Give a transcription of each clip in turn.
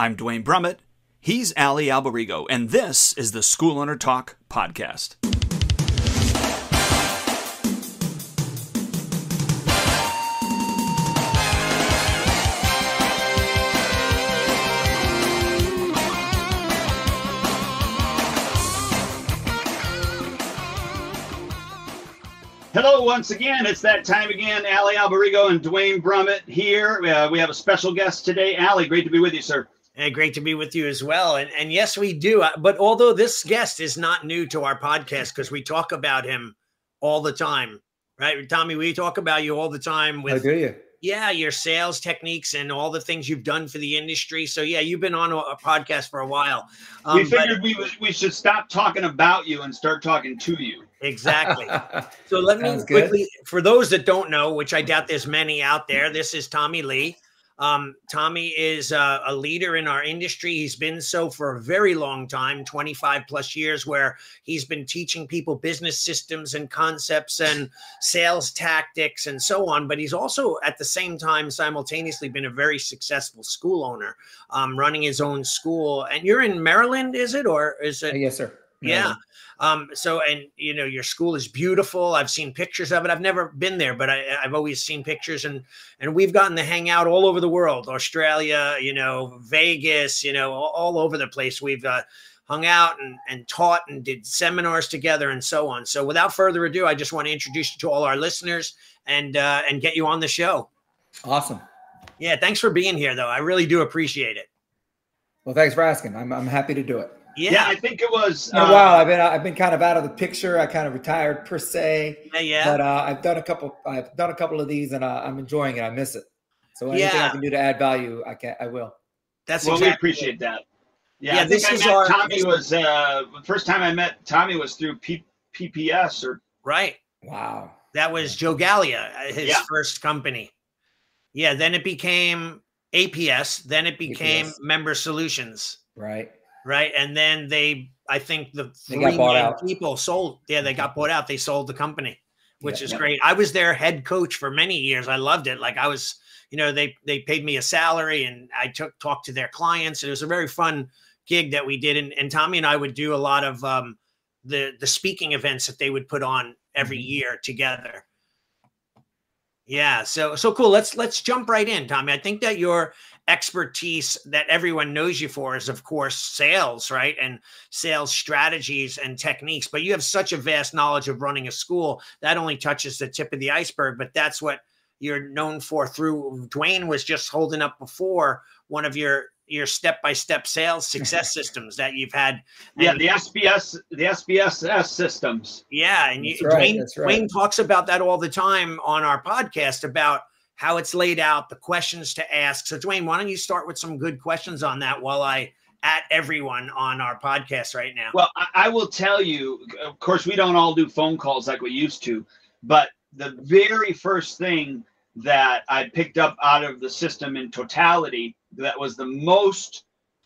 I'm Dwayne Brummett. He's Ali Alberigo, and this is the School Owner Talk podcast. Hello, once again. It's that time again. Ali Alberigo and Dwayne Brummett here. We have a special guest today. Ali, great to be with you, sir. Hey, great to be with you as well. And yes, we do. But although this guest is not new to our podcast, because we talk about him all the time, right? Tommy, we talk about you all the time with, do you? Yeah, your sales techniques and all the things you've done for the industry. So yeah, you've been on a podcast for a while. We figured we should stop talking about you and start talking to you. Exactly. So let me quickly, for those that don't know, which I doubt there's many out there, this is Tommy Lee. Tommy is a leader in our industry. He's been so for a very long time, 25 plus years, where he's been teaching people business systems and concepts and sales tactics and so on. But he's also at the same time simultaneously been a very successful school owner, running his own school. And you're in Maryland, is it? Or is it? Yes, sir. Yeah. And you know, your school is beautiful. I've seen pictures of it. I've never been there, but I've always seen pictures, and we've gotten to hang out all over the world, Australia, Vegas, all over the place. We've hung out and taught and did seminars together and so on. So without further ado, I just want to introduce you to all our listeners and get you on the show. Awesome. Yeah. Thanks for being here though. I really do appreciate it. Well, thanks for asking. I'm happy to do it. Yeah, I think it was. Wow, I've been kind of out of the picture. I kind of retired per se. Yeah. But I've done a couple of these, and I'm enjoying it. I miss it. So anything I can do to add value, I will. That's we appreciate that. Yeah, Tommy was the first time I met Tommy was through PPS or right. Wow, that was Joe Gallia, his first company. Yeah, then it became APS. Then it became Member Solutions. Right. And then I think the three main people sold. Yeah, they got bought out. They sold the company, which is great. I was their head coach for many years. I loved it. Like I was, they paid me a salary and I talked to their clients. It was a very fun gig that we did. And Tommy and I would do a lot of the speaking events that they would put on every year together. Yeah. So cool. Let's jump right in, Tommy. I think that your expertise that everyone knows you for is, of course, sales, right? And sales strategies and techniques. But you have such a vast knowledge of running a school that only touches the tip of the iceberg. But that's what you're known for. Through Dwayne was just holding up before one of your step-by-step sales success systems that you've had. And the SBSS systems. Yeah. And Dwayne talks about that all the time on our podcast about how it's laid out, the questions to ask. So Dwayne, why don't you start with some good questions on that while I at everyone on our podcast right now? Well, I will tell you, of course, we don't all do phone calls like we used to, but the very first thing that I picked up out of the system in totality that was the most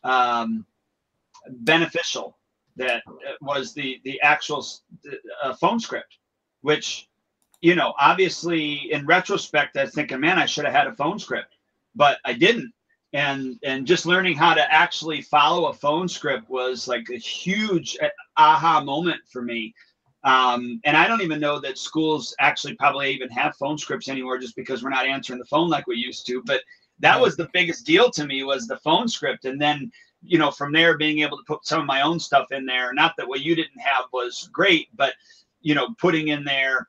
beneficial, that was the actual phone script, which, obviously in retrospect, I was thinking, man, I should have had a phone script, but I didn't. And just learning how to actually follow a phone script was like a huge aha moment for me. And I don't even know that schools actually probably even have phone scripts anymore, just because we're not answering the phone like we used to. But that was the biggest deal to me, was the phone script. And then, from there, being able to put some of my own stuff in there. Not that what you didn't have was great, but, putting in there,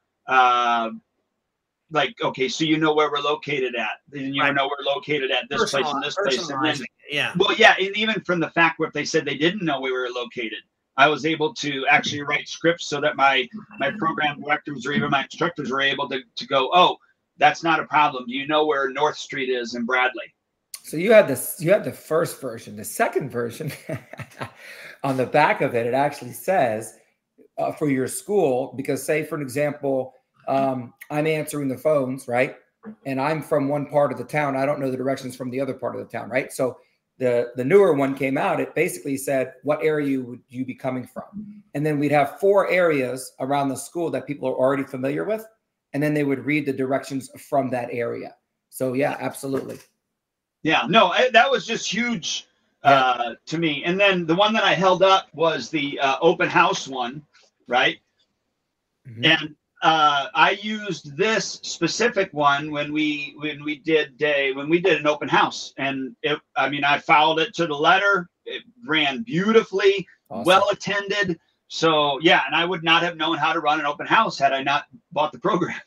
like, okay, so where we're located at, and know we're located at this place and this place. And then, and even from the fact where if they said they didn't know we were located, I was able to actually write scripts so that my program directors or even my instructors were able to go, oh, that's not a problem. Do you know where North Street is in Bradley? So you had the first version. The second version, on the back of it actually says for your school, because say, for an example, I'm answering the phones, right? And I'm from one part of the town. I don't know the directions from the other part of the town, right? So the newer one came out. It basically said, what area would you be coming from? And then we'd have 4 areas around the school that people are already familiar with. And then they would read the directions from that area. So yeah, absolutely. Yeah, no, that was just huge to me. And then the one that I held up was the open house one, right? Mm-hmm. And I used this specific one when we did an open house, and I followed it to the letter. It ran beautifully, awesome. Well attended. So yeah, and I would not have known how to run an open house had I not bought the program.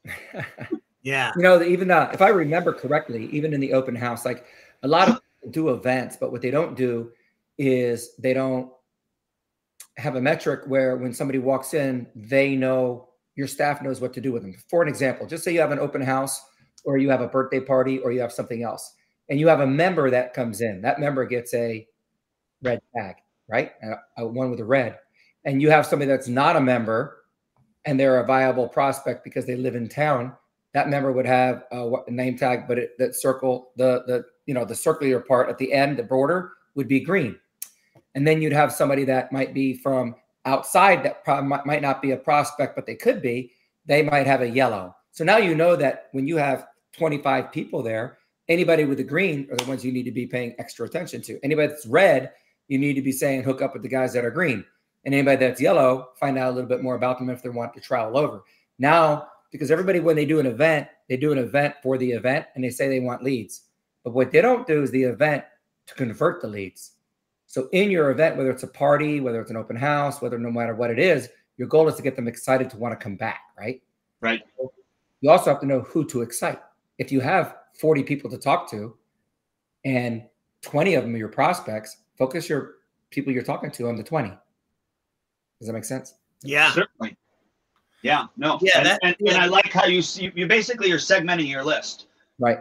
Yeah. Even if I remember correctly, even in the open house, like a lot of people do events, but what they don't do is they don't have a metric where when somebody walks in, they know, your staff knows what to do with them. For an example, just say you have an open house or you have a birthday party or you have something else, and you have a member that comes in. That member gets a red tag, right? One with a red. And you have somebody that's not a member and they're a viable prospect because they live in town. That member would have a name tag, but that circle, the circular part at the end, the border would be green. And then you'd have somebody that might be from outside that might not be a prospect, but they could be. They might have a yellow. So now you know that when you have 25 people there, anybody with a green are the ones you need to be paying extra attention to. Anybody that's red, you need to be saying hook up with the guys that are green. And anybody that's yellow, find out a little bit more about them if they want to travel over. Now, because everybody, when they do an event for the event and they say they want leads. But what they don't do is the event to convert the leads. So in your event, whether it's a party, whether it's an open house, no matter what it is, your goal is to get them excited to want to come back, right? Right. You also have to know who to excite. If you have 40 people to talk to and 20 of them are your prospects, focus your people you're talking to on the 20. Does that make sense? Yeah. Certainly. Yeah. No. Yeah. And I like how you basically you're segmenting your list. Right.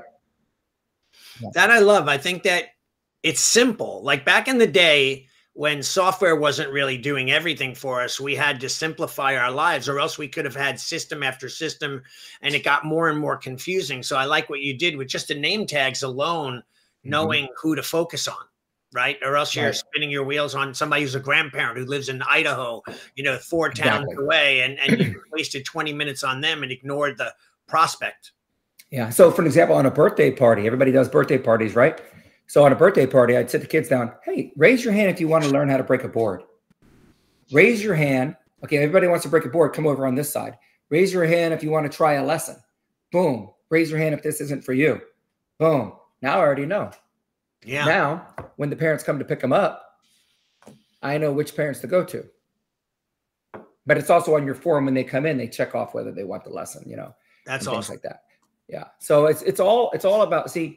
Yeah. That I love. I think that it's simple. Like back in the day when software wasn't really doing everything for us, we had to simplify our lives, or else we could have had system after system and it got more and more confusing. So I like what you did with just the name tags alone, knowing who to focus on. Right. Or else you're spinning your wheels on somebody who's a grandparent who lives in Idaho, 4 towns away, and you wasted 20 minutes on them and ignored the prospect. Yeah. So for an example, on a birthday party, everybody does birthday parties, right? So on a birthday party, I'd sit the kids down. Hey, raise your hand if you want to learn how to break a board. Raise your hand. Okay. Everybody wants to break a board. Come over on this side. Raise your hand if you want to try a lesson. Boom. Raise your hand if this isn't for you. Boom. Now I already know. Yeah. Now, when the parents come to pick them up, I know which parents to go to. But it's also on your form when they come in, they check off whether they want the lesson, That's awesome. Things like that. Yeah. So it's all about, see,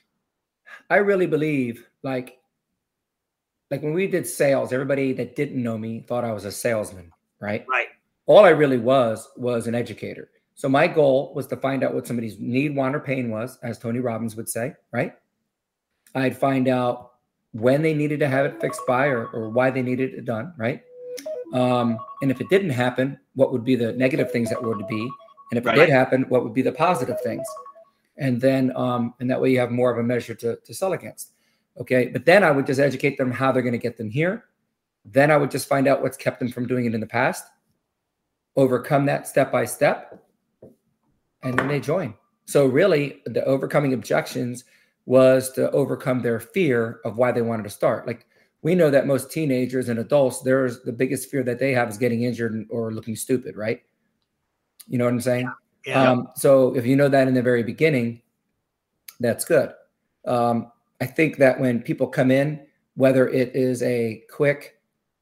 I really believe like when we did sales, everybody that didn't know me thought I was a salesman, right? Right. All I really was an educator. So my goal was to find out what somebody's need, want, or pain was, as Tony Robbins would say, right? I'd find out when they needed to have it fixed by or why they needed it done, right? And if it didn't happen, what would be the negative things that were to be? And if it did happen, what would be the positive things? And then, and that way you have more of a measure to sell against. Okay. But then I would just educate them how they're going to get them here. Then I would just find out what's kept them from doing it in the past, overcome that step by step, and then they join. So really the overcoming objections was to overcome their fear of why they wanted to start. Like we know that most teenagers and adults, there's the biggest fear that they have is getting injured or looking stupid, right? You know what I'm saying? Yeah. So if you know that in the very beginning, that's good. I think that when people come in, whether it is a quick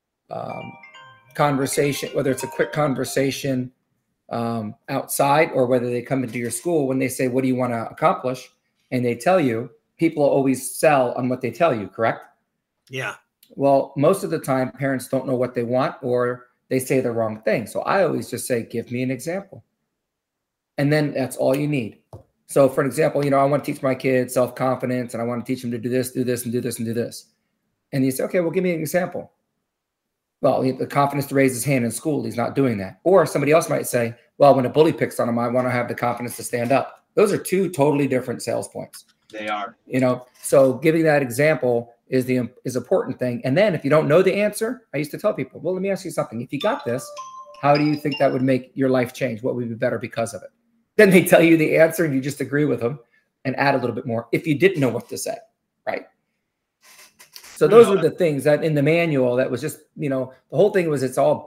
conversation, whether it's a quick conversation outside or whether they come into your school, when they say, what do you want to accomplish? And they tell you, people always sell on what they tell you, correct? Yeah. Well, most of the time, parents don't know what they want or they say the wrong thing. So I always just say, give me an example. And then that's all you need. So for an example, I want to teach my kids self-confidence and I want to teach them to do this, and do this, and do this. And you say, okay, well, give me an example. Well, the confidence to raise his hand in school, he's not doing that. Or somebody else might say, well, when a bully picks on him, I want to have the confidence to stand up. Those are two totally different sales points. They are. So giving that example is important thing. And then if you don't know the answer, I used to tell people, well, let me ask you something. If you got this, how do you think that would make your life change? What would be better because of it? Then they tell you the answer and you just agree with them and add a little bit more if you didn't know what to say, right? So those were the things that in the manual that was just, you know, the whole thing was it's all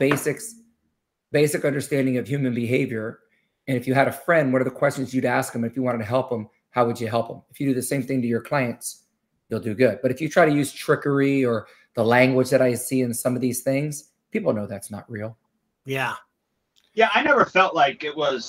basic understanding of human behavior. And if you had a friend, what are the questions you'd ask them? If you wanted to help them, how would you help them? If you do the same thing to your clients, you'll do good. But if you try to use trickery or the language that I see in some of these things, people know that's not real. Yeah. Yeah. I never felt like it was,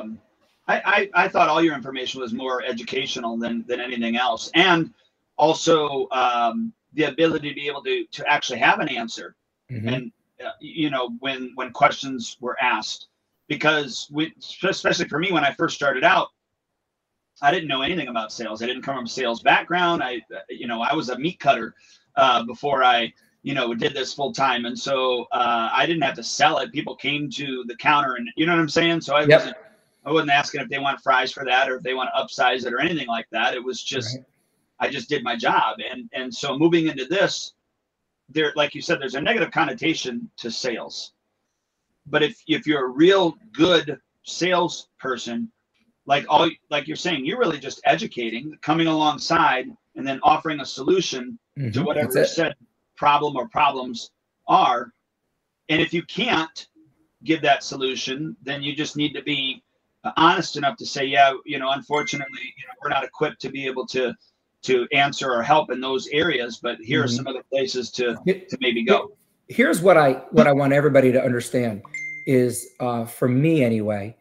I thought all your information was more educational than anything else. And also the ability to be able to actually have an answer. Mm-hmm. And, you know, when questions were asked, because especially for me, when I first started out, I didn't know anything about sales. I didn't come from a sales background. I was a meat cutter before I, you know, did this full time. And so I didn't have to sell it. People came to the counter and, you know what I'm saying? So I wasn't asking if they want fries for that or if they want to upsize it or anything like that. It was just, I just did my job. And so moving into this, there, like you said, there's a negative connotation to sales. But if you're a real good salesperson, like you're saying, you're really just educating, coming alongside, and then offering a solution to whatever said problem or problems are. And if you can't give that solution, then you just need to be honest enough to say, yeah, you know, unfortunately, you know, we're not equipped to be able to answer or help in those areas, but here are some other places to maybe go. Here's what I want everybody to understand is, for me anyway,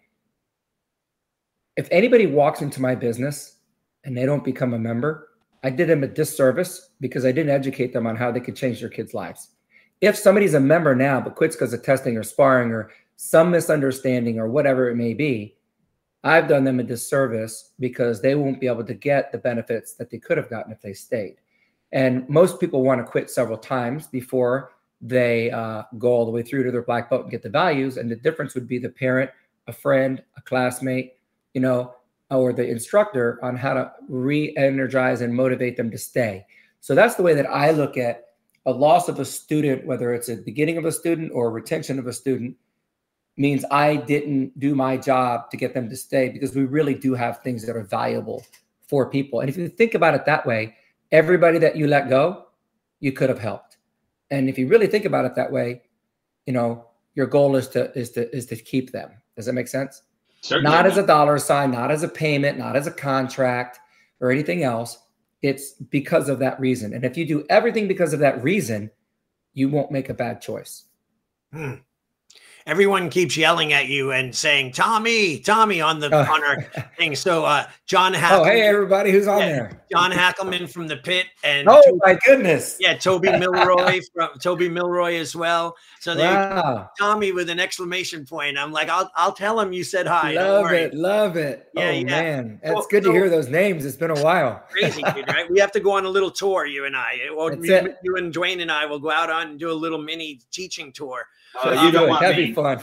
if anybody walks into my business and they don't become a member, I did them a disservice because I didn't educate them on how they could change their kids' lives. If somebody's a member now but quits because of testing or sparring or some misunderstanding or whatever it may be, I've done them a disservice because they won't be able to get the benefits that they could have gotten if they stayed. And most people want to quit several times before they go all the way through to their black belt and get the values. And the difference would be the parent, a friend, a classmate, you know, or the instructor on how to re-energize and motivate them to stay. So that's the way that I look at a loss of a student, whether it's a beginning of a student or a retention of a student, means I didn't do my job to get them to stay, because we really do have things that are valuable for people. And if you think about it that way, everybody that you let go, you could have helped. And if you really think about it that way, you know, your goal is to keep them. Does that make sense? Certainly. Not as a dollar sign, not as a payment, not as a contract or anything else. It's because of that reason. And if you do everything because of that reason, you won't make a bad choice. Everyone keeps yelling at you and saying, Tommy on our thing. So John Hackelman. Oh, hey, everybody who's on there. John Hackelman from The Pit. And my goodness. Yeah, Toby Milroy as well. So they Tommy with an exclamation point. I'm like, I'll tell him you said hi. Love it. Yeah, man. It's good to hear those names. It's been a while. Crazy, dude, right? We have to go on a little tour, you and I. You and Dwayne and I will go out on and do a little mini teaching tour. You don't want That'd me. be fun.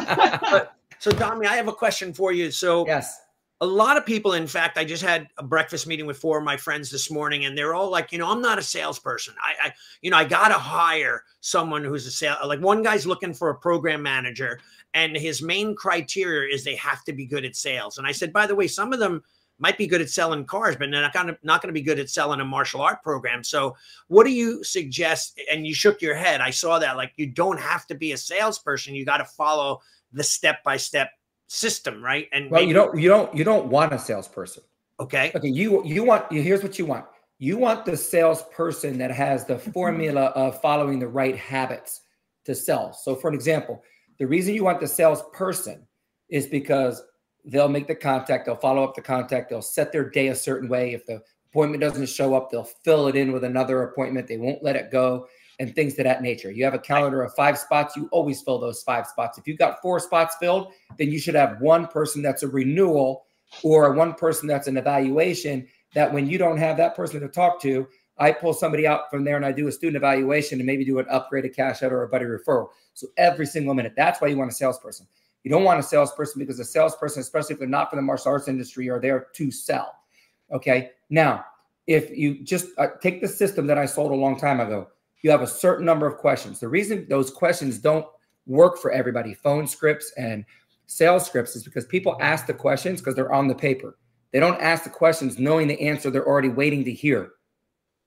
So, Tommy, I have a question for you. So, yes, a lot of people, in fact, I just had a breakfast meeting with 4 of my friends this morning, and they're all like, you know, I'm not a salesperson. I got to hire someone who's a sales. Like, one guy's looking for a program manager, and his main criteria is they have to be good at sales. And I said, by the way, some of them might be good at selling cars, but they're not going to be good at selling a martial art program. So what do you suggest? And you shook your head. I saw that. Like, you don't have to be a salesperson. You got to follow the step-by-step system, right? And well, you don't want a salesperson. Okay. Here's what you want. You want the salesperson that has the formula of following the right habits to sell. So for an example, the reason you want the salesperson is because they'll make the contact, they'll follow up the contact, they'll set their day a certain way. If the appointment doesn't show up, they'll fill it in with another appointment. They won't let it go, and things to that nature. You have a calendar of 5 spots, you always fill those 5 spots. If you've got 4 spots filled, then you should have one person that's a renewal or one person that's an evaluation, that when you don't have that person to talk to, I pull somebody out from there and I do a student evaluation and maybe do an upgrade, a cash out, or a buddy referral. So every single minute, that's why you want a salesperson. You don't want a salesperson because a salesperson, especially if they're not from the martial arts industry, are there to sell. Okay. Now, if you just take the system that I sold a long time ago, you have a certain number of questions. The reason those questions don't work for everybody, phone scripts and sales scripts, is because people ask the questions because they're on the paper. They don't ask the questions knowing the answer they're already waiting to hear.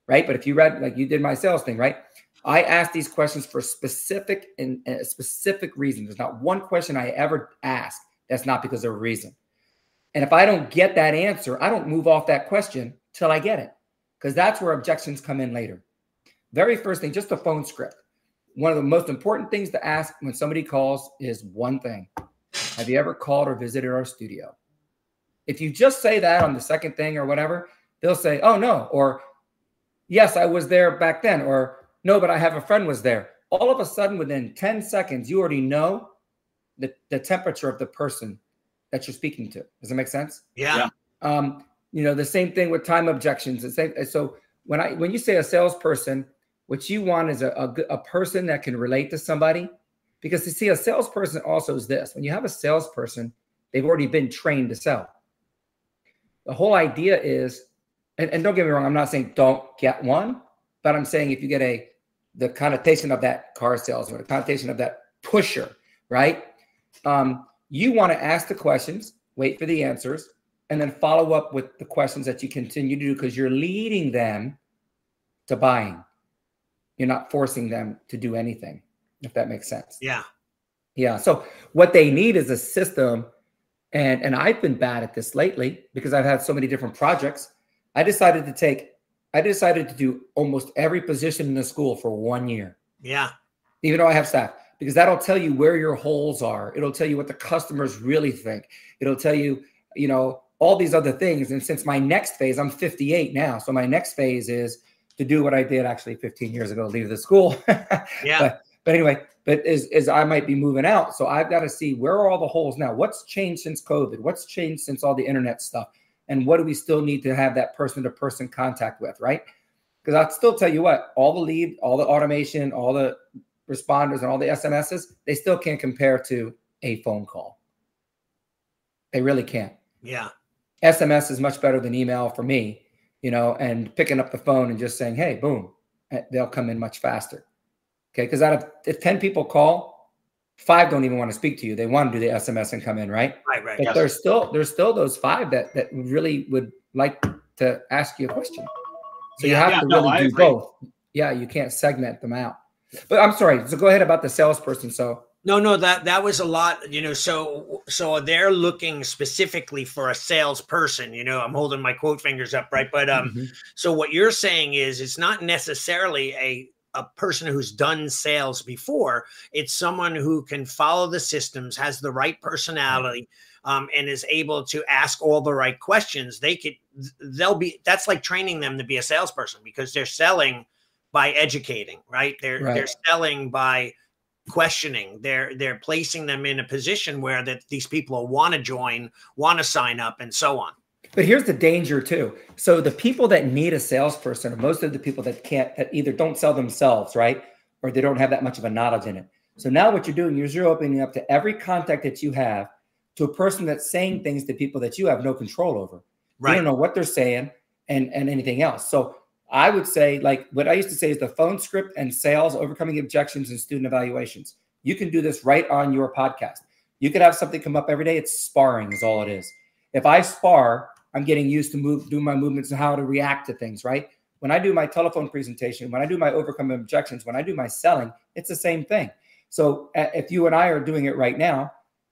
right? But if you read, like you did my sales thing, right? I ask these questions for specific and specific reasons. There's not one question I ever ask that's not because of a reason. And if I don't get that answer, I don't move off that question till I get it, because that's where objections come in later. Very first thing, just a phone script. One of the most important things to ask when somebody calls is one thing. Have you ever called or visited our studio? If you just say that on the second thing or whatever, they'll say, oh, no, or yes, I was there back then, or no, but I have a friend was there. All of a sudden, within 10 seconds, you already know the temperature of the person that you're speaking to. Does that make sense? Yeah. The same thing with time objections. So when you say a salesperson, what you want is a person that can relate to somebody, because you see, a salesperson also is this. When you have a salesperson, they've already been trained to sell. The whole idea is, and don't get me wrong, I'm not saying don't get one, but I'm saying if you get the connotation of that car salesman, the connotation of that pusher, right? You want to ask the questions, wait for the answers, and then follow up with the questions that you continue to do, because you're leading them to buying. You're not forcing them to do anything, if that makes sense. Yeah. Yeah. So what they need is a system. And I've been bad at this lately because I've had so many different projects. I decided to do almost every position in the school for 1 year. Yeah. Even though I have staff, because that'll tell you where your holes are. It'll tell you what the customers really think. It'll tell you, all these other things. And since my next phase, I'm 58 now. So my next phase is to do what I did actually 15 years ago, leave the school. Yeah. But anyway, as I might be moving out. So I've got to see, where are all the holes now? What's changed since COVID? What's changed since all the internet stuff? And what do we still need to have that person-to-person contact with, right? Because I'll still tell you what, all the lead, all the automation, all the responders and all the SMSs, they still can't compare to a phone call. They really can't. Yeah. SMS is much better than email for me, and picking up the phone and just saying, hey, boom, they'll come in much faster. Okay. Because if 10 people call, 5 don't even want to speak to you. They want to do the SMS and come in, right? Right. But Yes. there's still those 5 that really would like to ask you a question. So you have to really do both. Yeah, you can't segment them out. But I'm sorry. So go ahead about the salesperson. So No, that was a lot, so they're looking specifically for a salesperson, I'm holding my quote fingers up, right? But so what you're saying is it's not necessarily a person who's done sales before. It's someone who can follow the systems, has the right personality, and is able to ask all the right questions. That's like training them to be a salesperson, because they're selling by educating, right? They're selling by questioning. They're placing them in a position where that these people want to join, want to sign up, and so on. But here's the danger too. So the people that need a salesperson are most of the people that either don't sell themselves, right? Or they don't have that much of a knowledge in it. So now what you're doing is you're opening up to every contact that you have to a person that's saying things to people that you have no control over. Right. You don't know what they're saying and anything else. So I would say, like what I used to say is the phone script and sales, overcoming objections and student evaluations. You can do this right on your podcast. You could have something come up every day. It's sparring is all it is. If I spar, I'm getting used to do my movements and how to react to things, right? When I do my telephone presentation, when I do my overcoming objections, when I do my selling, it's the same thing. So if you and I are doing it right now,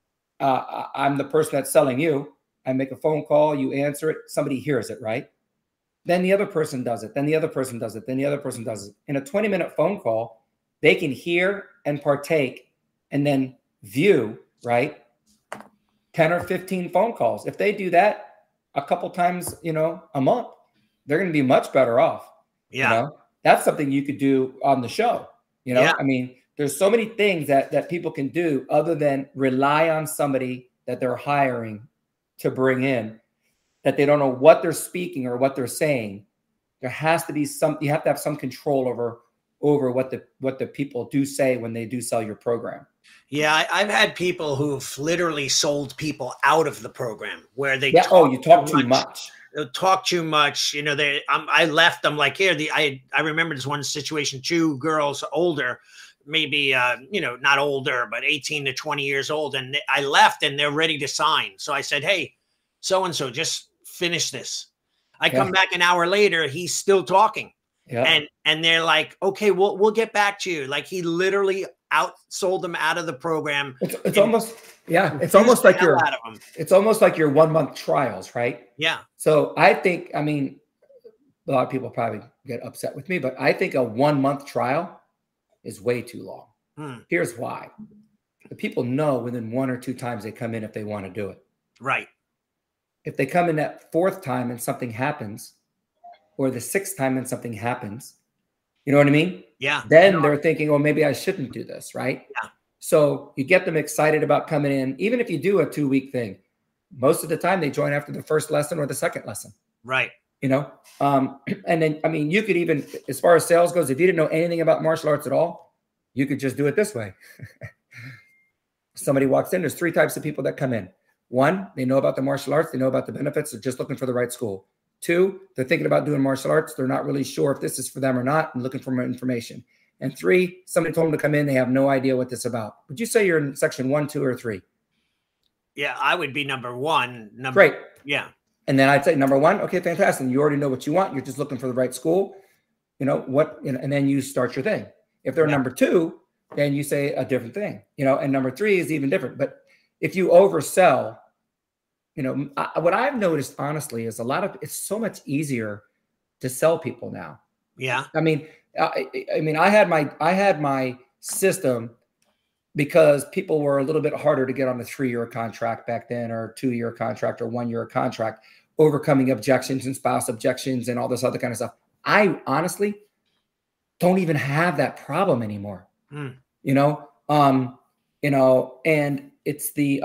I'm the person that's selling you. I make a phone call, you answer it, somebody hears it, right? Then the other person does it. Then the other person does it. Then the other person does it. In a 20-minute phone call, they can hear and partake and then view, right? 10 or 15 phone calls. If they do that a couple times, a month, they're going to be much better off. Yeah. That's something you could do on the show. Yeah. I mean, there's so many things that people can do other than rely on somebody that they're hiring to bring in, that they don't know what they're speaking or what they're saying. There has to be you have to have some control over what the people do say when they do sell your program. Yeah, I've had people who've literally sold people out of the program where they you talk too much. They'll talk too much. I left. I'm like, here. I remember this one situation. 2 girls older, maybe not older, but 18 to 20 years old, and I left, and they're ready to sign. So I said, hey, so and so, just finish this. I come back an hour later. He's still talking. Yeah. And they're like, okay, we'll get back to you. Like he literally outsold them out of the program. It's almost, yeah. It's almost like it's almost like your 1 month trials, right? Yeah. So I think, I mean, a lot of people probably get upset with me, but I think a 1 month trial is way too long. Here's why. The people know within 1 or 2 times they come in if they want to do it. Right. If they come in that 4th time and something happens, or the 6th time and something happens, you know what I mean? Yeah. Then they're thinking, oh, maybe I shouldn't do this, right? Yeah. So you get them excited about coming in. Even if you do a 2-week thing, most of the time they join after the first lesson or the second lesson. Right. You know? And then, I mean, you could even, as far as sales goes, if you didn't know anything about martial arts at all, you could just do it this way. Somebody walks in, there's 3 types of people that come in. 1, they know about the martial arts. They know about the benefits. They're just looking for the right school. 2, they're thinking about doing martial arts. They're not really sure if this is for them or not and looking for more information. And 3, somebody told them to come in. They have no idea what this is about. Would you say you're in section 1, 2, or 3? Yeah, I would be number 1. Great. Yeah. And then I'd say number 1, okay, fantastic. You already know what you want. You're just looking for the right school. You know what? And then you start your thing. If they're number 2, then you say a different thing. You know, and number 3 is even different. But if you oversell, you know, what I've noticed honestly is it's so much easier to sell people now. Yeah. I mean, I had my system because people were a little bit harder to get on a 3-year contract back then, or 2-year contract, or 1-year contract, overcoming objections and spouse objections and all this other kind of stuff. I honestly don't even have that problem anymore. You know, and it's the,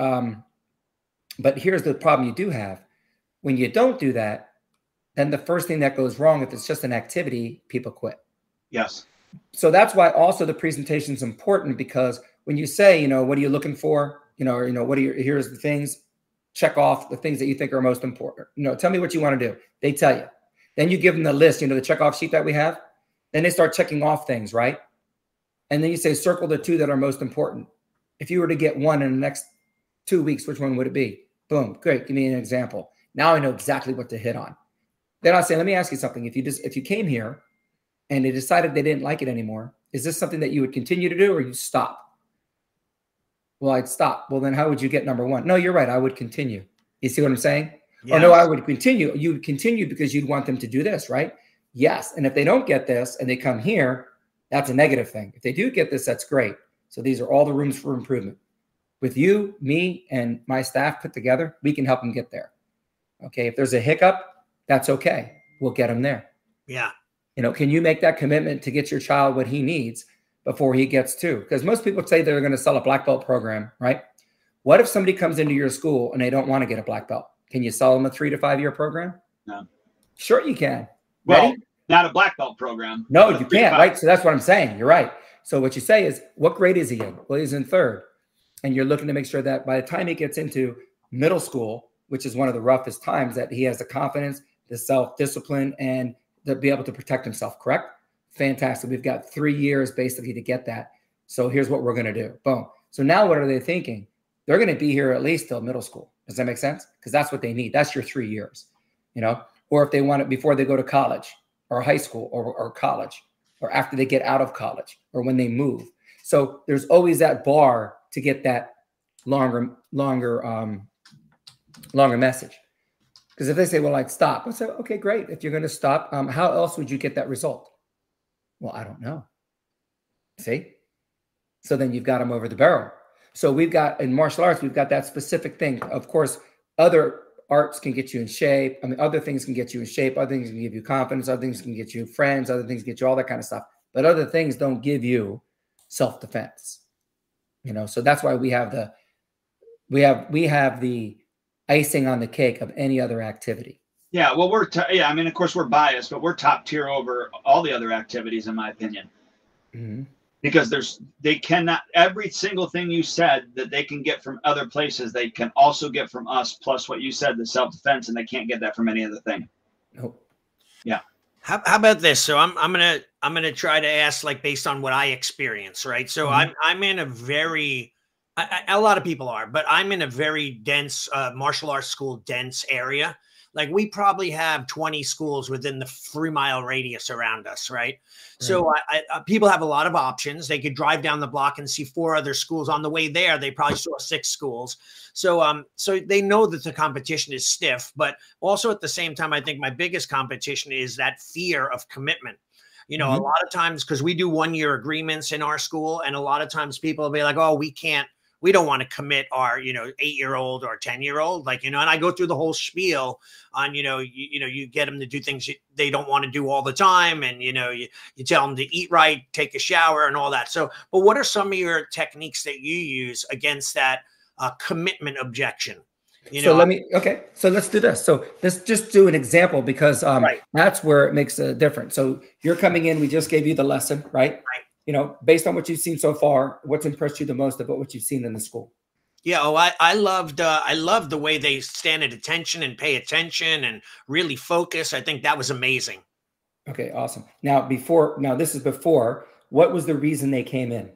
but here's the problem you do have. When you don't do that, then the first thing that goes wrong, if it's just an activity, people quit. Yes. So that's why also the presentation is important, because when you say, you know, what are you looking for? You know, or, you know, here's the things, check off the things that you think are most important. You know, tell me what you want to do. They tell you. Then you give them the list, you know, the checkoff sheet that we have. Then they start checking off things, right? And then you say, circle the 2 that are most important. If you were to get one in the next 2 weeks, which one would it be? Boom. Great. Give me an example. Now I know exactly what to hit on. Then I'll say, let me ask you something. If you came here and they decided they didn't like it anymore, is this something that you would continue to do, or you stop? Well, I'd stop. Well, then how would you get number 1? No, you're right. I would continue. You see what I'm saying? Yes. Or no, I would continue. You would continue because you'd want them to do this, right? Yes. And if they don't get this and they come here, that's a negative thing. If they do get this, that's great. So these are all the rooms for improvement. With you, me, and my staff put together, we can help them get there. Okay. If there's a hiccup, that's okay. We'll get them there. Yeah. You know, can you make that commitment to get your child what he needs before he gets to? Because most people say they're going to sell a black belt program, right? What if somebody comes into your school and they don't want to get a black belt? Can you sell them a 3 to 5 year program? No. Sure you can. Well, not a black belt program. No, you can't, right? So that's what I'm saying. You're right. So what you say is, what grade is he in? Well, he's in 3rd. And you're looking to make sure that by the time he gets into middle school, which is one of the roughest times, that he has the confidence, the self-discipline, and to be able to protect himself, correct? Fantastic. We've got 3 years basically to get that. So here's what we're going to do. Boom. So now what are they thinking? They're going to be here at least till middle school. Does that make sense? Because that's what they need. That's your 3 years, you know? Or if they want it before they go to college or high school or college, or after they get out of college, or when they move. So there's always that bar to get that longer message. Because if they say, well, I'd stop, I say, okay, great. If you're going to stop, how else would you get that result? Well, I don't know. See? So then you've got them over the barrel. So we've got, in martial arts, we've got that specific thing. Of course, other arts can get you in shape. I mean, other things can get you in shape. Other things can give you confidence. Other things can get you friends. Other things get you all that kind of stuff. But other things don't give you self-defense. You know, so that's why we have the icing on the cake of any other activity. Yeah, well, I mean, of course, we're biased, but we're top tier over all the other activities, in my opinion. Mm-hmm. Because they cannot, every single thing you said that they can get from other places, they can also get from us, plus what you said, the self-defense, and they can't get that from any other thing. Nope. Yeah. How about this? So I'm gonna try to ask, like, based on what I experience, right? So mm-hmm. I'm in a very, a lot of people are, but I'm in a very dense martial arts school dense area. like we probably have 20 schools within the 3-mile radius around us, right? So people have a lot of options. They could drive down the block and see 4 other schools. On the way there, they probably saw 6 schools. So so they know that the competition is stiff, but also at the same time, I think my biggest competition is that fear of commitment. You know, a lot of times, because we do 1-year agreements in our school, and a lot of times people will be like, oh, we don't want to commit our, 8-year-old or 10-year-old, like, and I go through the whole spiel on, you get them to do things they don't want to do all the time. And, you tell them to eat right, take a shower and all that. So, but what are some of your techniques that you use against that commitment objection? So let's do this. So let's just do an example, because that's where it makes a difference. So you're coming in, we just gave you the lesson, right? Based on what you've seen so far, what's impressed you the most about what you've seen in the school? Yeah. Oh, I loved the way they stand at attention and pay attention and really focus. I think that was amazing. Okay. Awesome. Now this is before, what was the reason they came in?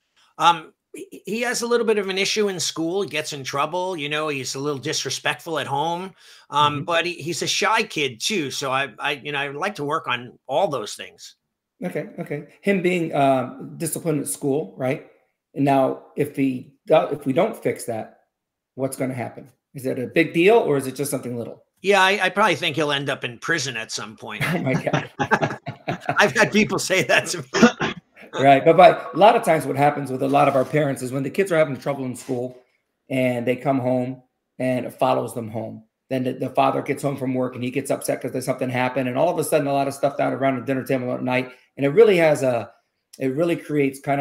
He has a little bit of an issue in school. He gets in trouble. He's a little disrespectful at home. But he's a shy kid too. So I would like to work on all those things. Okay. Him being disciplined at school, right? And now if we don't fix that, what's going to happen? Is it a big deal, or is it just something little? Yeah, I probably think he'll end up in prison at some point. Oh my God. I've had people say that to me. Right. But a lot of times what happens with a lot of our parents is when the kids are having trouble in school and they come home and it follows them home. Then the father gets home from work and he gets upset because there's something happened. And all of a sudden, a lot of stuff down around the dinner table at night. And it really creates kind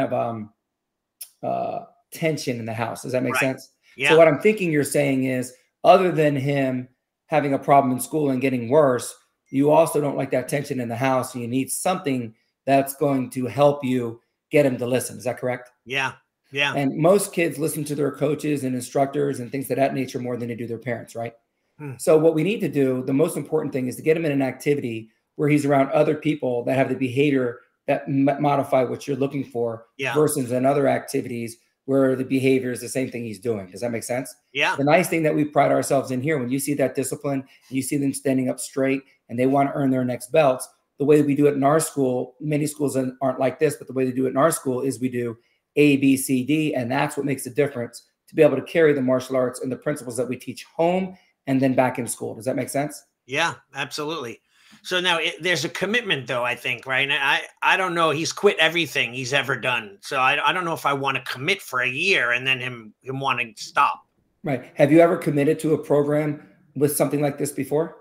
of tension in the house. Does that make sense? Yeah. So what I'm thinking you're saying is, other than him having a problem in school and getting worse, you also don't like that tension in the house. And you need something that's going to help you get him to listen. Is that correct? Yeah. Yeah. And most kids listen to their coaches and instructors and things of that nature more than they do their parents, right? So what we need to do, the most important thing, is to get him in an activity where he's around other people that have the behavior that modify what you're looking for, versus in other activities where the behavior is the same thing he's doing. Does that make sense? Yeah. The nice thing that we pride ourselves in here, when you see that discipline, you see them standing up straight and they want to earn their next belts, the way we do it in our school, many schools aren't like this, but the way they do it in our school is we do A, B, C, D, and that's what makes the difference to be able to carry the martial arts and the principles that we teach home and then back in school. Does that make sense? Yeah, absolutely. So now there's a commitment, though, I think, right? And I don't know. He's quit everything he's ever done. So I don't know if I want to commit for a year and then him wanting to stop. Right. Have you ever committed to a program with something like this before?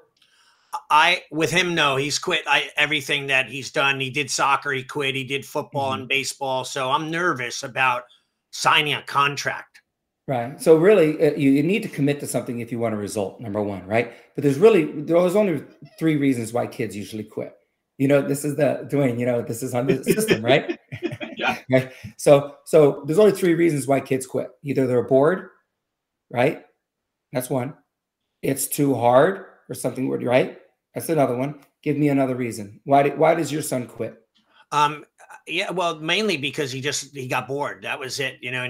With him, no. He's quit everything that he's done. He did soccer. He quit. He did football and baseball. So I'm nervous about signing a contract. Right. So really, you need to commit to something if you want a result, number one, right? But there's only 3 reasons why kids usually quit. This is Dwayne, this is on the system, right? Yeah. Right. So there's only 3 reasons why kids quit. Either they're bored, right? That's one. It's too hard or something, right? That's another one. Give me another reason. Why does your son quit? Yeah, well, mainly because he got bored. That was it, and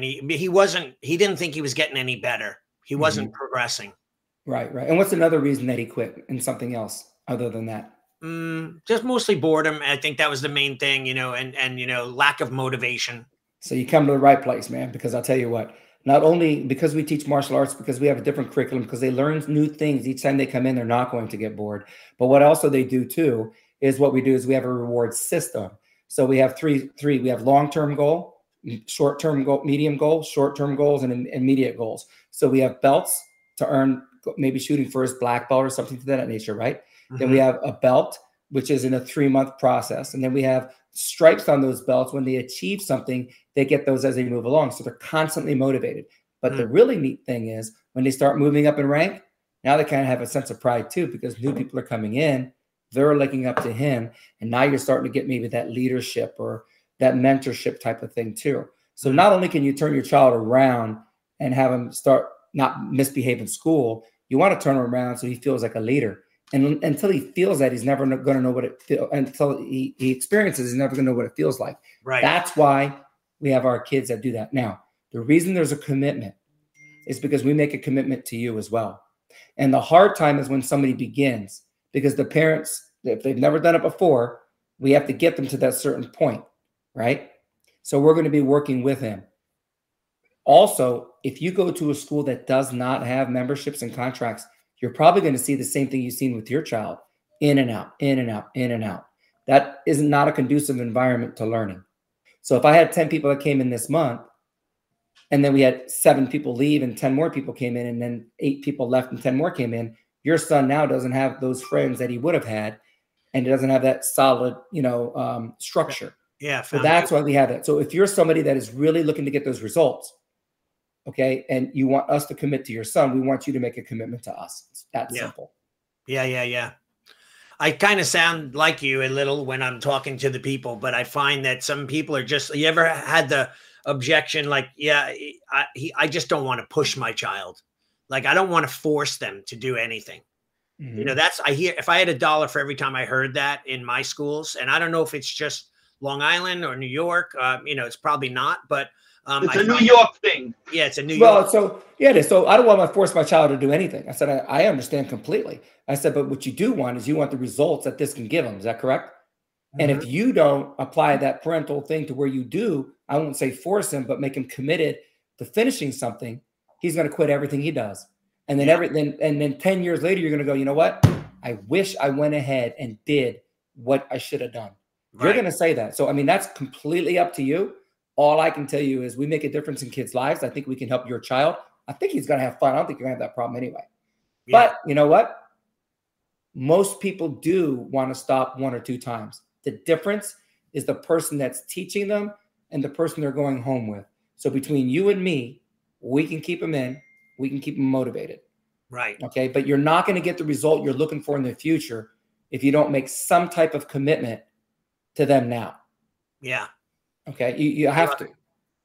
he didn't think he was getting any better. He wasn't progressing. Right. And what's another reason that he quit, and something else other than that? Just mostly boredom. I think that was the main thing, and lack of motivation. So you come to the right place, man, because I'll tell you what, not only because we teach martial arts, because we have a different curriculum, because they learn new things each time they come in, they're not going to get bored. But what also they do too is what we do is we have a reward system. So we have three. We have long-term goal, short-term goal, medium goals, short-term goals, and immediate goals. So we have belts to earn, maybe shooting for his black belt or something to that nature, right? Then we have a belt, which is in a 3-month process. And then we have stripes on those belts. When they achieve something, they get those as they move along. So they're constantly motivated. But the really neat thing is when they start moving up in rank, now they kind of have a sense of pride too, because new people are coming in. They're looking up to him. And now you're starting to get maybe that leadership or that mentorship type of thing too. So not only can you turn your child around and have him start not misbehave in school, you want to turn him around so he feels like a leader. And until he feels that, he's never going to know what it feels. Until he experiences, he's never going to know what it feels like. Right. That's why we have our kids that do that. Now, the reason there's a commitment is because we make a commitment to you as well. And the hard time is when somebody begins, because the parents, if they've never done it before, we have to get them to that certain point, right? So we're going to be working with him. Also, if you go to a school that does not have memberships and contracts, you're probably going to see the same thing you've seen with your child, in and out, in and out, in and out. That is not a conducive environment to learning. So if I had 10 people that came in this month, and then we had 7 people leave and 10 more people came in, and then 8 people left and 10 more came in, your son now doesn't have those friends that he would have had, and he doesn't have that solid, structure. Yeah. So that's why we have that. So if you're somebody that is really looking to get those results, okay, and you want us to commit to your son, we want you to make a commitment to us. It's that simple. Yeah. I kind of sound like you a little when I'm talking to the people, but I find that some people are just, you ever had the objection, like, I just don't want to push my child. Like, I don't want to force them to do anything. Mm-hmm. I hear, if I had $1 for every time I heard that in my schools, and I don't know if it's just Long Island or New York, it's probably not, but it's a New York thing. Yeah, it's a New York. So it is. So I don't want to force my child to do anything. I said, I understand completely. I said, but what you do want is you want the results that this can give them. Is that correct? Mm-hmm. And if you don't apply that parental thing to where you do, I won't say force him, but make him committed to finishing something, he's going to quit everything he does. And then then 10 years later, you're going to go, you know what? I wish I went ahead and did what I should have done. Right. You're going to say that. So, I mean, that's completely up to you. All I can tell you is we make a difference in kids' lives. I think we can help your child. I think he's going to have fun. I don't think you're going to have that problem anyway. Yeah. But you know what? Most people do want to stop 1 or 2 times. The difference is the person that's teaching them and the person they're going home with. So between you and me, we can keep them in. We can keep them motivated. Right. Okay. But you're not going to get the result you're looking for in the future if you don't make some type of commitment to them now. Yeah. Okay. You have to,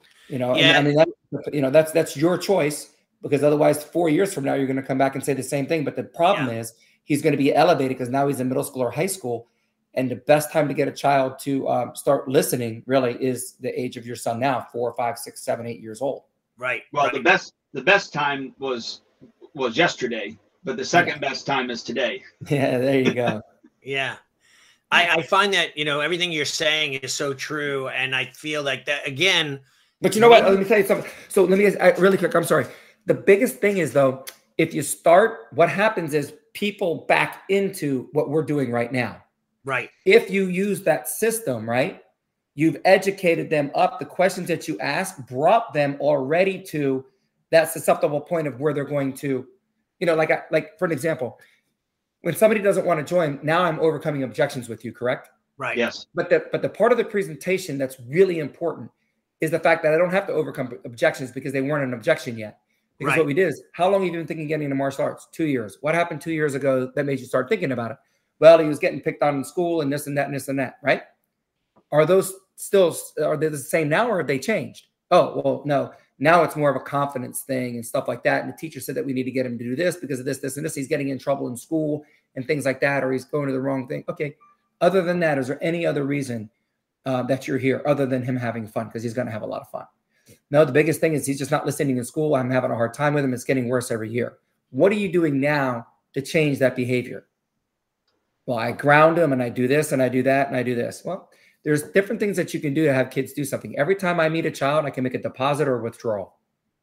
that's your choice, because otherwise 4 years from now, you're going to come back and say the same thing. But the problem is he's going to be elevated because now he's in middle school or high school. And the best time to get a child to start listening really is the age of your son now, 4, 5, 6, 7, 8 years old. Right. Well, the best time was yesterday, but the second best time is today. Yeah, there you go. Yeah. I find that, everything you're saying is so true. And I feel like that again. But you know what? Let me tell you something. So let me really quick. I'm sorry. The biggest thing is, though, if you start, what happens is people back into what we're doing right now. Right. If you use that system, right, you've educated them up. The questions that you ask brought them already to that susceptible point of where they're going to, like for an example, when somebody doesn't want to join, now I'm overcoming objections with you, correct? Right. Yes. But the part of the presentation that's really important is the fact that I don't have to overcome objections because they weren't an objection yet. Because what we did is, how long have you been thinking of getting into martial arts? 2 years. What happened 2 years ago that made you start thinking about it? Well, he was getting picked on in school and this and that and this and that, right? Are they the same now, or have they changed? Oh, well, no. Now it's more of a confidence thing and stuff like that. And the teacher said that we need to get him to do this because of this, this, and this. He's getting in trouble in school and things like that, or he's going to the wrong thing. Okay. Other than that, is there any other reason that you're here other than him having fun? Because he's going to have a lot of fun. No, the biggest thing is he's just not listening in school. I'm having a hard time with him. It's getting worse every year. What are you doing now to change that behavior? Well, I ground him and I do this and I do that and I do this. Well, there's different things that you can do to have kids do something. Every time I meet a child, I can make a deposit or a withdrawal.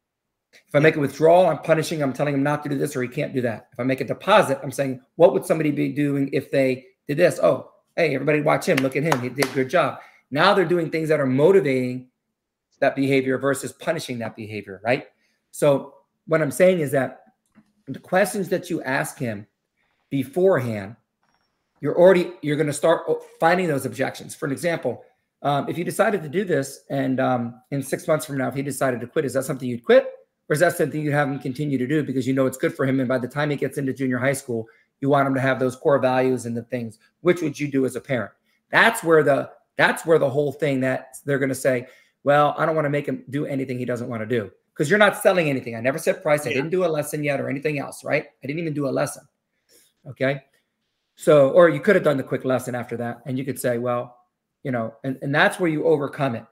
If I make a withdrawal, I'm punishing, I'm telling him not to do this or he can't do that. If I make a deposit, I'm saying, what would somebody be doing if they did this? Oh, hey, everybody watch him. Look at him. He did a good job. Now they're doing things that are motivating that behavior versus punishing that behavior, right? So what I'm saying is that the questions that you ask him beforehand, you're going to start finding those objections. For an example, if you decided to do this and in 6 months from now, if he decided to quit, is that something you'd quit? Or is that something you'd have him continue to do because you know it's good for him? And by the time he gets into junior high school, you want him to have those core values and the things. Which would you do as a parent? That's where the whole thing that they're going to say, well, I don't want to make him do anything he doesn't want to do because you're not selling anything. I never said price. I didn't do a lesson yet or anything else, right? I didn't even do a lesson. Okay. So, or you could have done the quick lesson after that and you could say, well, and that's where you overcome it.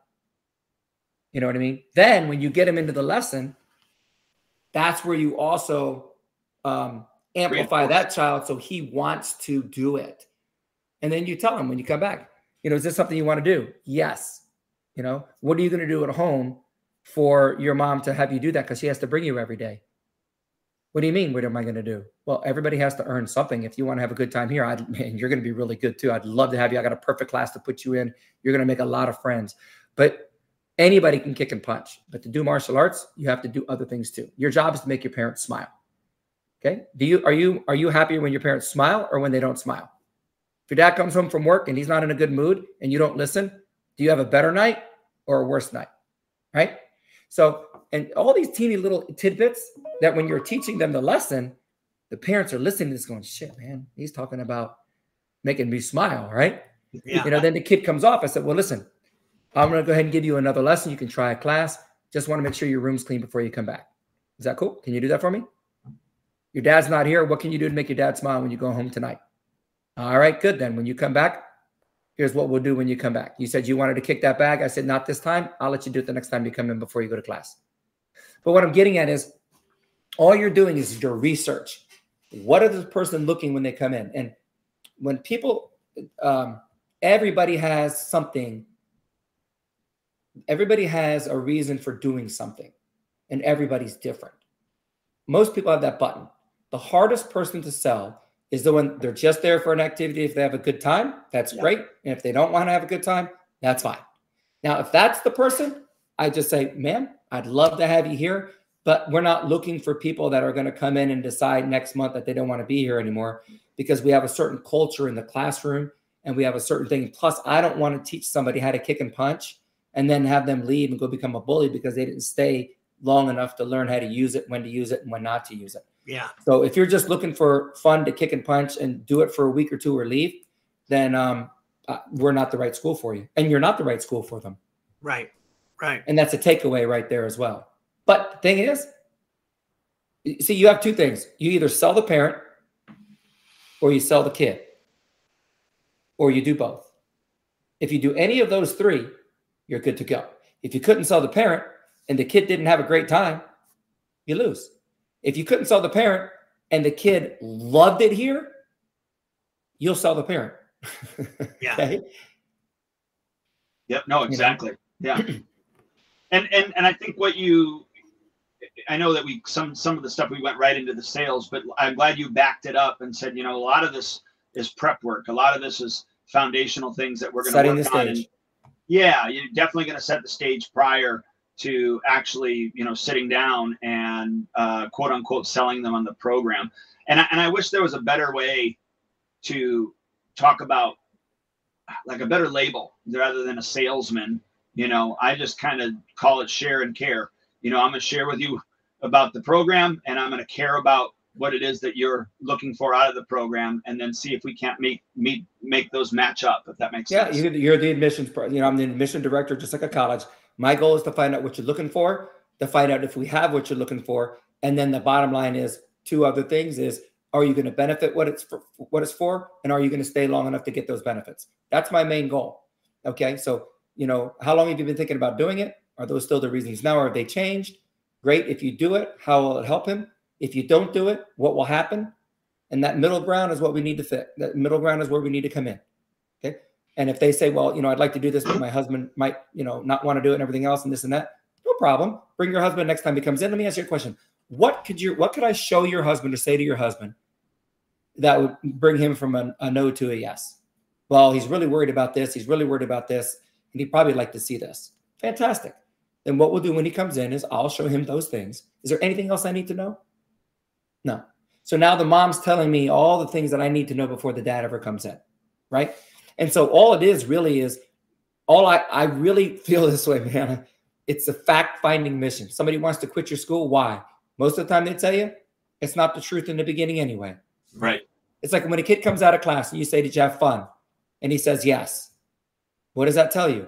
You know what I mean? Then when you get him into the lesson, that's where you also amplify that child so he wants to do it. And then you tell him when you come back, is this something you want to do? Yes. What are you going to do at home for your mom to have you do that? Because she has to bring you every day. What do you mean? What am I going to do? Well, everybody has to earn something. If you want to have a good time here, man, you're going to be really good too. I'd love to have you. I got a perfect class to put you in. You're going to make a lot of friends. But anybody can kick and punch. But to do martial arts, you have to do other things too. Your job is to make your parents smile. Okay? Are you happier when your parents smile or when they don't smile? If your dad comes home from work and he's not in a good mood and you don't listen, do you have a better night or a worse night? Right? So, and all these teeny little tidbits that when you're teaching them the lesson, the parents are listening to this going, shit, man, he's talking about making me smile, right? Yeah. Then the kid comes off. I said, well, listen, I'm going to go ahead and give you another lesson. You can try a class. Just want to make sure your room's clean before you come back. Is that cool? Can you do that for me? Your dad's not here. What can you do to make your dad smile when you go home tonight? All right, good. Then when you come back, here's what we'll do when you come back. You said you wanted to kick that bag. I said, not this time. I'll let you do it the next time you come in before you go to class. But what I'm getting at is all you're doing is your research. What is this person looking when they come in? And when people, everybody has something. Everybody has a reason for doing something, and everybody's different. Most people have that button. The hardest person to sell is the one they're just there for an activity. If they have a good time, that's great. And if they don't want to have a good time, that's fine. Now, if that's the person, I just say, ma'am, I'd love to have you here, but we're not looking for people that are going to come in and decide next month that they don't want to be here anymore, because we have a certain culture in the classroom and we have a certain thing. Plus, I don't want to teach somebody how to kick and punch and then have them leave and go become a bully because they didn't stay long enough to learn how to use it, when to use it, and when not to use it. Yeah. So if you're just looking for fun to kick and punch and do it for a week or two or leave, then we're not the right school for you. And you're not the right school for them. Right. Right. And that's a takeaway right there as well. But the thing is, see, you have two things. You either sell the parent or you sell the kid, or you do both. If you do any of those three, you're good to go. If you couldn't sell the parent and the kid didn't have a great time, you lose. If you couldn't sell the parent and the kid loved it here, you'll sell the parent. Yeah. Okay? Yep. No, exactly. Yeah. And I think I know that some of the stuff we went right into the sales, but I'm glad you backed it up and said, a lot of this is prep work. A lot of this is foundational things that we're going to work on. And yeah, you're definitely going to set the stage prior to actually, sitting down and quote unquote selling them on the program. And I wish there was a better way to talk about, like a better label rather than a salesman. I just kind of call it share and care. I'm going to share with you about the program, and I'm going to care about what it is that you're looking for out of the program, and then see if we can't make those match up, if that makes sense. Yeah, you're the admissions, I'm the admission director, just like a college. My goal is to find out what you're looking for, to find out if we have what you're looking for. And then the bottom line is two other things is, are you going to benefit what it's for? And are you going to stay long enough to get those benefits? That's my main goal. Okay. So, how long have you been thinking about doing it? Are those still the reasons now, or have they changed? Great. If you do it, how will it help him? If you don't do it, what will happen? And that middle ground is what we need to fit. That middle ground is where we need to come in. Okay. And if they say, well, I'd like to do this, but my husband might, not want to do it and everything else and this and that, no problem. Bring your husband next time he comes in. Let me ask you a question. What could I show your husband or say to your husband that would bring him from a no to a yes? Well, he's really worried about this. He's really worried about this. And he'd probably like to see this. Fantastic. Then what we'll do when he comes in is I'll show him those things. Is there anything else I need to know? No. So now the mom's telling me all the things that I need to know before the dad ever comes in, right? And so all it is really is, I really feel this way, man. It's a fact-finding mission. Somebody wants to quit your school. Why? Most of the time they tell you it's not the truth in the beginning anyway. Right. It's like when a kid comes out of class and you say, did you have fun? And he says, yes. What does that tell you?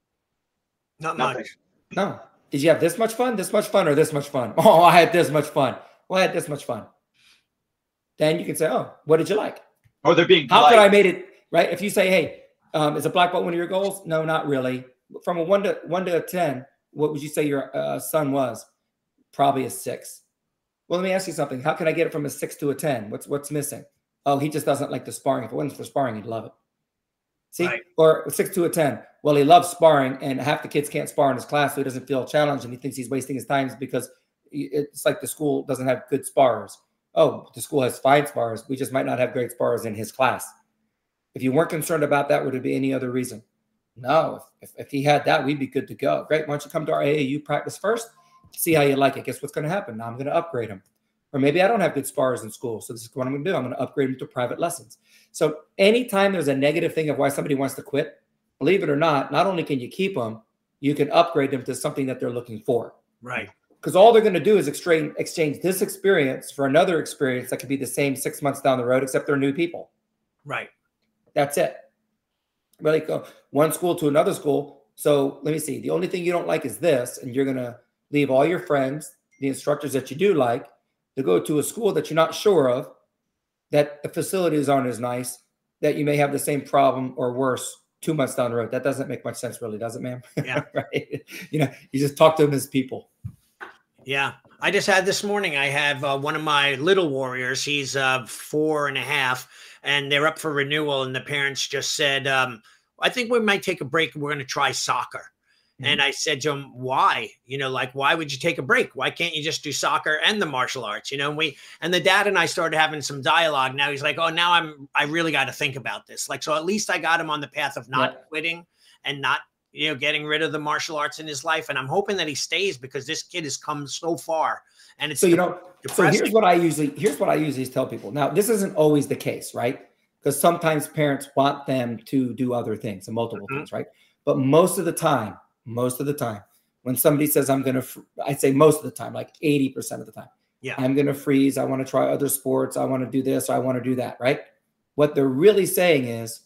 Not much. No. Did you have this much fun, or this much fun? Oh, I had this much fun. Well, I had this much fun. Then you can say, oh, what did you like? Or they're being polite. How could I made it, right? If you say, hey, is a black belt one of your goals? No, not really. From a 1 to 10, what would you say your son was? Probably a 6. Well, let me ask you something. How can I get it from a 6 to a 10? What's missing? Oh, he just doesn't like the sparring. If it wasn't for sparring, he'd love it. See, right. Or 6 to a 10. Well, he loves sparring, and half the kids can't spar in his class, so he doesn't feel challenged, and he thinks he's wasting his time because it's like the school doesn't have good sparrers. Oh, the school has fine sparrers. We just might not have great sparrers in his class. If you weren't concerned about that, would it be any other reason? No. If he had that, we'd be good to go. Great. Why don't you come to our AAU practice first? See how you like it. Guess what's going to happen? Now I'm going to upgrade him. Or maybe I don't have good sparrers in school. So this is what I'm going to do. I'm going to upgrade him to private lessons. So anytime there's a negative thing of why somebody wants to quit, believe it or not only can you keep them, you can upgrade them to something that they're looking for. Right. Because all they're going to do is exchange this experience for another experience that could be the same 6 months down the road, except they're new people. Right. That's it. Really go one school to another school. So let me see. The only thing you don't like is this, and you're going to leave all your friends, the instructors that you do like, to go to a school that you're not sure of, that the facilities aren't as nice, that you may have the same problem or worse 2 months down the road. That doesn't make much sense, really, does it, ma'am? Yeah. Right. You just talk to them as people. Yeah. I just had this morning, I have one of my little warriors. He's 4.5, and they're up for renewal. And the parents just said, I think we might take a break and we're going to try soccer. And I said to him, why? Why would you take a break? Why can't you just do soccer and the martial arts? And the dad and I started having some dialogue. Now he's like, oh, now I really got to think about this. So at least I got him on the path of not quitting and not, getting rid of the martial arts in his life. And I'm hoping that he stays because this kid has come so far. And it's so, here's what I usually tell people. Now, this isn't always the case, right? Because sometimes parents want them to do other things and multiple things, right? But most of the time, when somebody says, I'd say most of the time, like 80% of the time, I'm going to freeze. I want to try other sports. I want to do this. I want to do that. Right. What they're really saying is,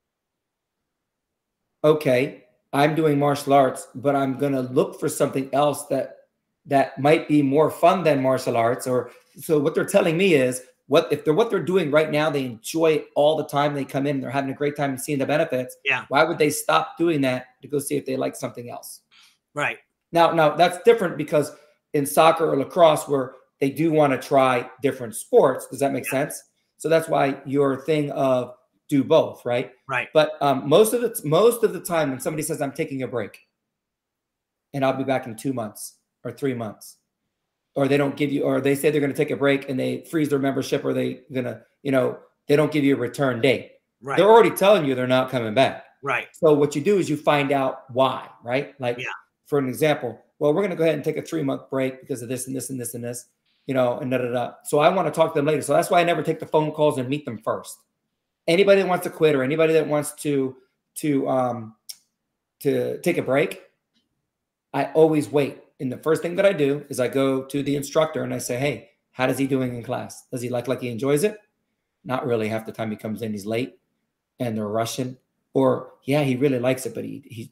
okay, I'm doing martial arts, but I'm going to look for something else that might be more fun than martial arts. So what they're telling me is what they're doing right now, they enjoy it all the time. They come in, they're having a great time and seeing the benefits. Yeah. Why would they stop doing that to go see if they like something else? Right. Now that's different because in soccer or lacrosse, where they do want to try different sports. Does that make sense? So that's why your thing of do both, right? Right. But most of the time when somebody says I'm taking a break and I'll be back in 2 months or 3 months, or they don't give you, or they say they're going to take a break and they freeze their membership, or they don't give you a return date. Right. They're already telling you they're not coming back. Right. So what you do is you find out why, right? For an example, well, we're going to go ahead and take a 3-month break because of this and this and this and this, and da-da-da. So I want to talk to them later. So that's why I never take the phone calls and meet them first. Anybody that wants to quit or anybody that wants to take a break, I always wait. And the first thing that I do is I go to the instructor and I say, hey, how is he doing in class? Does he like he enjoys it? Not really. Half the time he comes in, he's late and they're rushing. Or, yeah, he really likes it, but he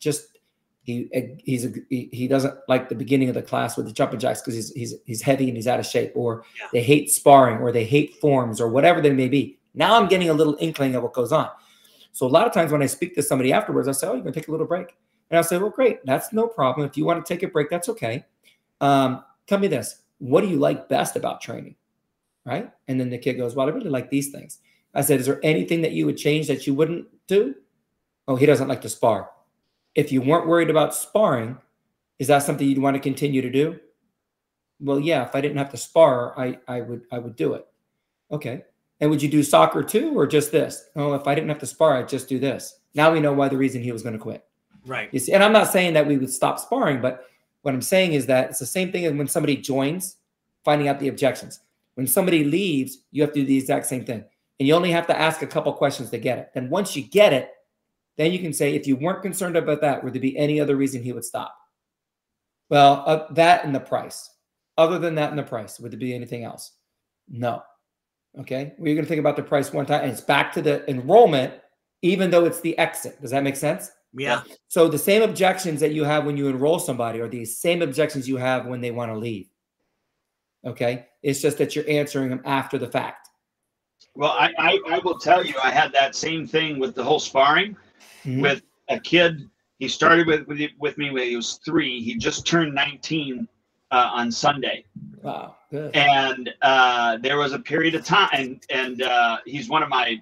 doesn't like the beginning of the class with the jumping jacks because he's heavy and he's out of shape. Or they hate sparring, or they hate forms, or whatever they may be. Now I'm getting a little inkling of what goes on. So a lot of times when I speak to somebody afterwards, I say, oh, you're going to take a little break. And I'll say, well, great. That's no problem. If you want to take a break, that's okay. Tell me this. What do you like best about training? Right? And then the kid goes, well, I really like these things. I said, is there anything that you would change that you wouldn't do? Oh, he doesn't like to spar. If you weren't worried about sparring, is that something you'd want to continue to do? Well, yeah, if I didn't have to spar, I would do it. Okay. And would you do soccer too, or just this? Oh, if I didn't have to spar, I'd just do this. Now we know why the reason he was going to quit. Right. You see, and I'm not saying that we would stop sparring, but what I'm saying is that it's the same thing as when somebody joins, finding out the objections. When somebody leaves, you have to do the exact same thing. And you only have to ask a couple questions to get it. Then once you get it, then you can say, if you weren't concerned about that, would there be any other reason he would stop? Well, that and the price. Other than that and the price, would there be anything else? No. Okay. Well, you're going to think about the price one time, and it's back to the enrollment, even though it's the exit. Does that make sense? Yeah. So the same objections that you have when you enroll somebody are the same objections you have when they want to leave. Okay. It's just that you're answering them after the fact. Well, I will tell you, I had that same thing with the whole sparring with a kid. He started with me when he was 3. He just turned 19 on Sunday. Wow. Good. And there was a period of time, and he's one of my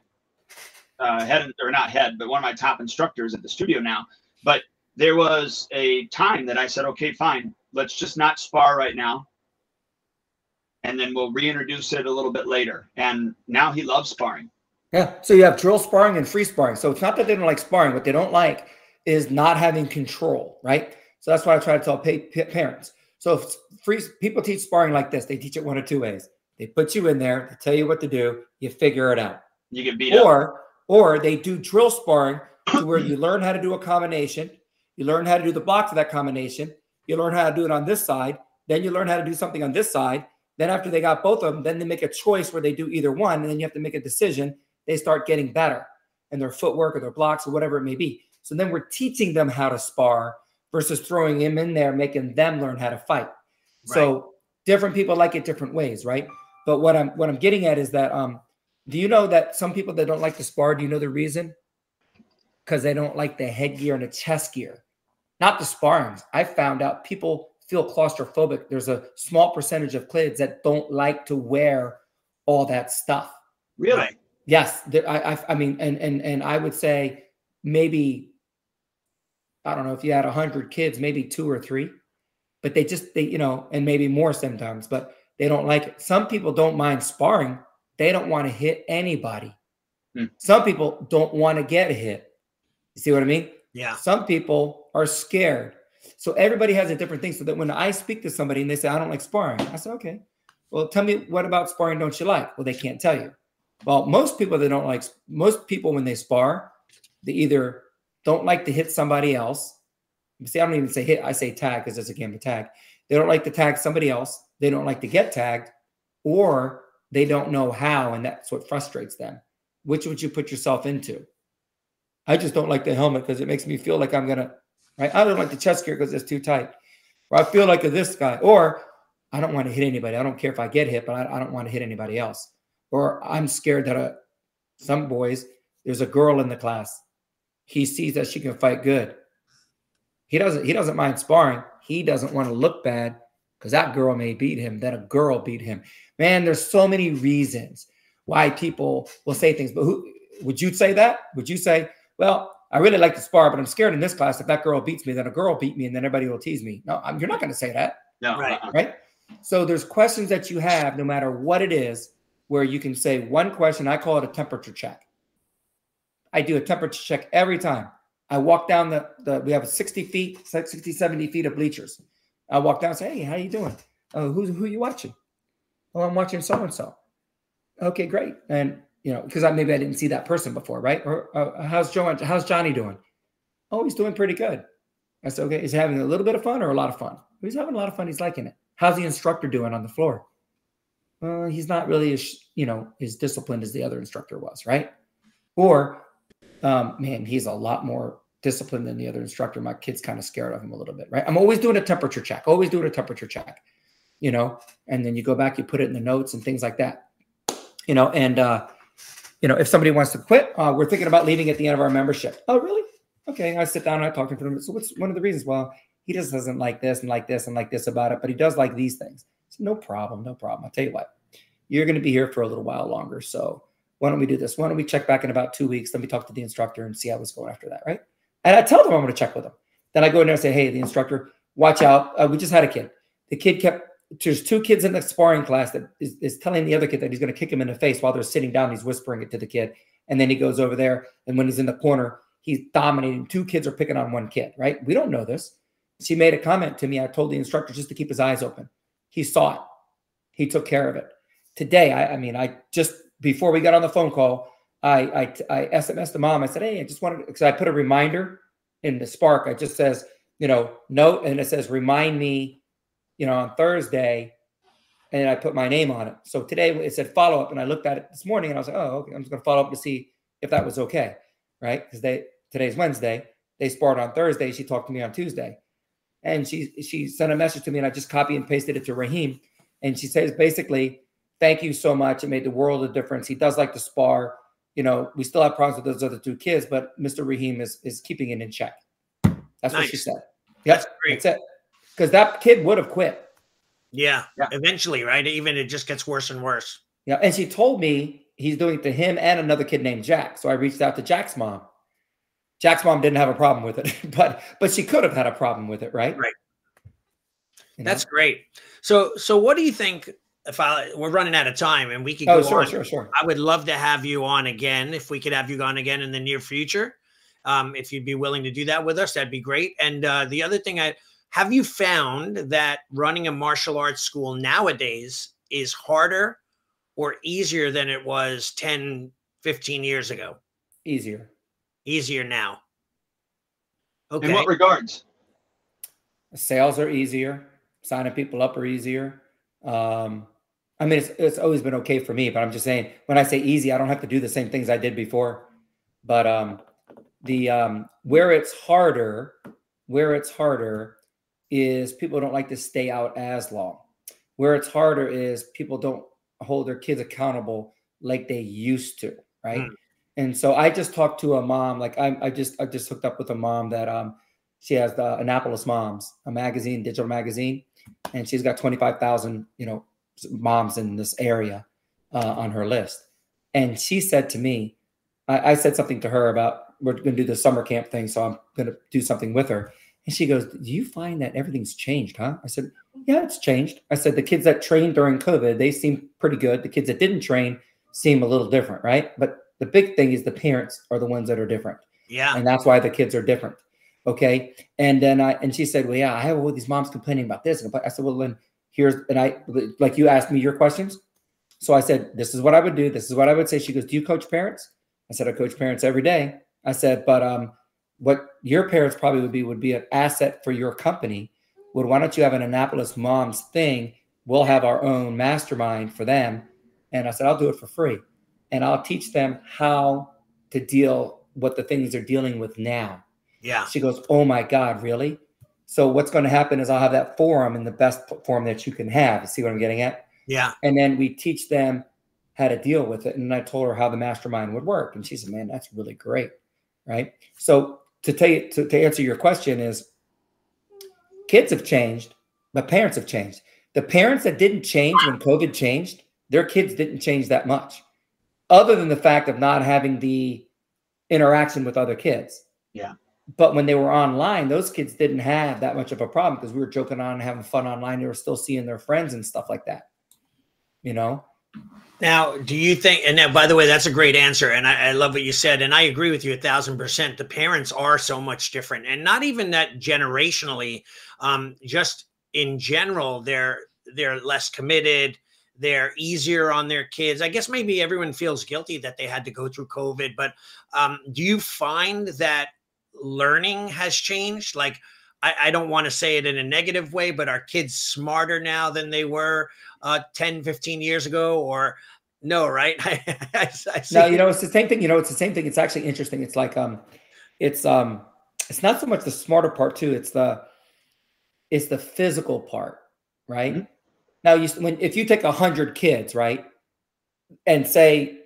one of my top instructors at the studio now. But there was a time that I said, okay, fine, let's just not spar right now. And then we'll reintroduce it a little bit later. And now he loves sparring. Yeah. So you have drill sparring and free sparring. So it's not that they don't like sparring. What they don't like is not having control, right? So that's why I try to tell parents. So if people teach sparring like this, they teach it one of two ways. They put you in there, they tell you what to do, you figure it out. You get beat up. Or they do drill sparring to where you learn how to do a combination, you learn how to do the block for that combination, you learn how to do it on this side, then you learn how to do something on this side. Then after they got both of them, then they make a choice where they do either one, and then you have to make a decision. They start getting better in their footwork or their blocks or whatever it may be. So then we're teaching them how to spar versus throwing them in there, making them learn how to fight. Right. So different people like it different ways, right? But what I'm getting at is that do you know that some people that don't like to spar, do you know the reason? Because they don't like the headgear and the chest gear, not the sparrings. I found out people feel claustrophobic. There's a small percentage of kids that don't like to wear all that stuff. Really? Yes. I mean, and I would say maybe, I don't know, if you had 100 kids, maybe 2 or 3, but they and maybe more sometimes, but they don't like it. Some people don't mind sparring. They don't want to hit anybody. Some people don't want to get hit. You see what I mean? Yeah. Some people are scared. So everybody has a different thing. So that when I speak to somebody and they say, I don't like sparring, I say, okay, well, tell me, what about sparring don't you like? Well, they can't tell you. Well, most people when they spar, they either don't like to hit somebody else. See, I don't even say hit, I say tag because it's a game of tag. They don't like to tag somebody else. They don't like to get tagged, or they don't know how, and that's what frustrates them. Which would you put yourself into? I just don't like the helmet because it makes me feel like I'm going to, right? I don't like the chest gear because it's too tight. Or I feel like this guy. Or I don't want to hit anybody. I don't care if I get hit, but I don't want to hit anybody else. Or I'm scared that some boys, there's a girl in the class. He sees that she can fight good. He doesn't mind sparring. He doesn't want to look bad because that girl may beat him. Then a girl beat him. Man, there's so many reasons why people will say things. But would you say that? Would you say, well, I really like to spar, but I'm scared in this class. If that girl beats me, then a girl beat me, and then everybody will tease me. No, you're not going to say that. No. Right? So there's questions that you have, no matter what it is, where you can say one question. I call it a temperature check. I do a temperature check every time. I walk down we have 60, 70 feet of bleachers. I walk down and say, hey, how you doing? Oh, who are you watching? Oh, I'm watching so-and-so. Okay, great. And, because maybe I didn't see that person before, right? Or how's Johnny doing? Oh, he's doing pretty good. I said, okay, is he having a little bit of fun or a lot of fun? He's having a lot of fun. He's liking it. How's the instructor doing on the floor? He's not really as disciplined as the other instructor was, right? Or, man, he's a lot more disciplined than the other instructor. My kid's kind of scared of him a little bit, right? I'm always doing a temperature check, and then you go back, you put it in the notes and things like that, if somebody wants to quit, we're thinking about leaving at the end of our membership. Oh, really? Okay. I sit down and I talk to him. So what's one of the reasons? Well, he just doesn't like this and like this and like this about it, but he does like these things. So no problem. I'll tell you what, you're going to be here for a little while longer. So why don't we do this? Why don't we check back in about 2 weeks? Let me talk to the instructor and see how it's going after that, right? And I tell them I'm going to check with them. Then I go in there and say, hey, the instructor, watch out. We just had a kid. The kid there's 2 kids in the sparring class that is telling the other kid that he's going to kick him in the face while they're sitting down. He's whispering it to the kid. And then he goes over there. And when he's in the corner, he's dominating. 2 kids are picking on 1 kid, right? We don't know this. She made a comment to me. I told the instructor just to keep his eyes open. He saw it. He took care of it. Today, I just, before we got on the phone call, I SMS'd the mom. I said, hey, I just wanted, because I put a reminder in the Spark. It just says, note, and it says, remind me, on Thursday, and I put my name on it. So today it said follow up, and I looked at it this morning, and I was like, oh, okay, I'm just going to follow up to see if that was okay, right? Because today's Wednesday. They sparred on Thursday. She talked to me on Tuesday, and she sent a message to me, and I just copy and pasted it to Raheem, and she says basically, thank you so much. It made the world of difference. He does like to spar. We still have problems with those other 2 kids, but Mr. Raheem is keeping it in check. That's nice. What she said. Yep, that's it. Because that kid would have quit. Yeah. Eventually, right? Even it just gets worse and worse. Yeah. And she told me he's doing it to him and another kid named Jack. So I reached out to Jack's mom. Jack's mom didn't have a problem with it, but she could have had a problem with it, right? Right. That's great. So what do you think? We're running out of time, and we could go on. Sure. I would love to have you on again. If we could have you on again in the near future, if you'd be willing to do that with us, that'd be great. And the other thing, have you found that running a martial arts school nowadays is harder or easier than it was 10, 15 years ago? Easier now. Okay. In what regards? Sales are easier. Signing people up are easier. I mean, it's always been okay for me, but I'm just saying, when I say easy, I don't have to do the same things I did before. But where it's harder is people don't like to stay out as long. Where it's harder is people don't hold their kids accountable like they used to, right? And so I just talked to a mom, like I just hooked up with a mom that she has the Annapolis Moms, a magazine, digital magazine, and she's got 25,000, moms in this area on her list. And she said to me, I said something to her about, we're going to do the summer camp thing, so I'm going to do something with her. And she goes, do you find that everything's changed, huh? I said, yeah, it's changed. I said, the kids that trained during COVID, they seem pretty good. The kids that didn't train seem a little different, right? But the big thing is the parents are the ones that are different. Yeah. And that's why the kids are different. Okay. And then and she said, well, yeah, I have all these moms complaining about this. I said, well, then like you asked me your questions. So I said, this is what I would do. This is what I would say. She goes, do you coach parents? I said, I coach parents every day. I said, but what your parents probably would be an asset for your company. Why don't you have an Annapolis Moms thing? We'll have our own mastermind for them. And I said, I'll do it for free. And I'll teach them how to deal with the things they're dealing with now. Yeah. She goes, oh my God, really? So what's going to happen is I'll have that forum in the best form that you can have. See what I'm getting at? Yeah. And then we teach them how to deal with it. And I told her how the mastermind would work. And she said, man, that's really great. Right. So to answer your question is, kids have changed, but parents have changed. The parents that didn't change when COVID changed, their kids didn't change that much, other than the fact of not having the interaction with other kids. Yeah. But when they were online, those kids didn't have that much of a problem because we were joking on and having fun online. They were still seeing their friends and stuff like that. Now, do you think, and now, by the way, that's a great answer. And I love what you said. And I agree with you 1,000%. The parents are so much different, and not even that generationally, just in general, they're less committed. They're easier on their kids. I guess maybe everyone feels guilty that they had to go through COVID, but do you find that learning has changed? Like, I don't want to say it in a negative way, but are kids smarter now than they were 10, 15 years ago? Or no, right? I no, it's the same thing. It's the same thing. It's actually interesting. It's like, it's not so much the smarter part too. It's the physical part, right? Mm-hmm. Now, if you take 100 kids, right, and say,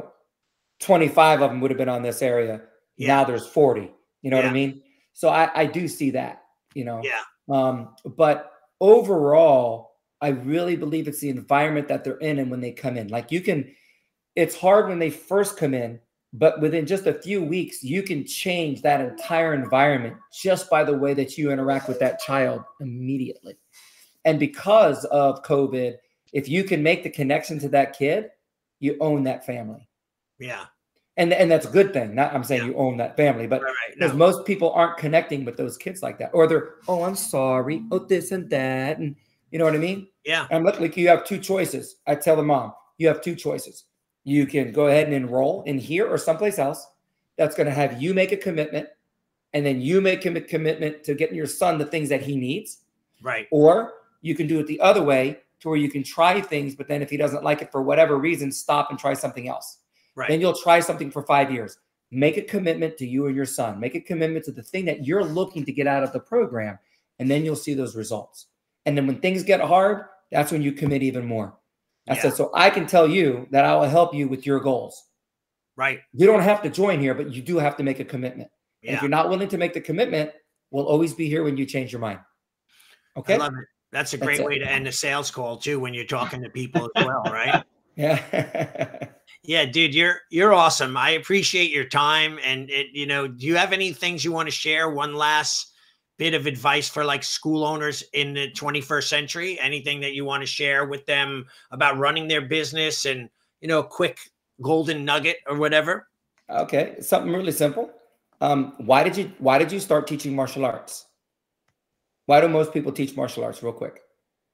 25 of them would have been on this area. Yeah. Now there's 40. You know what I mean? So I do see that, Yeah. But overall, I really believe it's the environment that they're in and when they come in. Like it's hard when they first come in, but within just a few weeks, you can change that entire environment just by the way that you interact with that child immediately. And because of COVID, if you can make the connection to that kid, you own that family. Yeah. And that's a good thing. Not I'm saying you own that family, but because most people aren't connecting with those kids like that. Or they're, oh, I'm sorry. Oh, this and that. And you know what I mean? Yeah. And luckily you have two choices. I tell the mom, you have two choices. You can go ahead and enroll in here or someplace else. That's going to have you make a commitment. And then you make a commitment to getting your son the things that he needs. Right. Or you can do it the other way to where you can try things, but then if he doesn't like it for whatever reason, stop and try something else. Right. Then you'll try something for 5 years. Make a commitment to you and your son. Make a commitment to the thing that you're looking to get out of the program, and then you'll see those results. And then when things get hard, that's when you commit even more. I said, so I can tell you that I will help you with your goals. Right. You don't have to join here, but you do have to make a commitment. Yeah. And if you're not willing to make the commitment, we'll always be here when you change your mind. Okay? I love it. That's a great way to end a sales call too, when you're talking to people as well, right? Yeah. Yeah, dude, you're awesome. I appreciate your time. And do you have any things you want to share? One last bit of advice for like school owners in the 21st century? Anything that you want to share with them about running their business and, a quick golden nugget or whatever? Okay. Something really simple. Why did you start teaching martial arts? Why do most people teach martial arts real quick?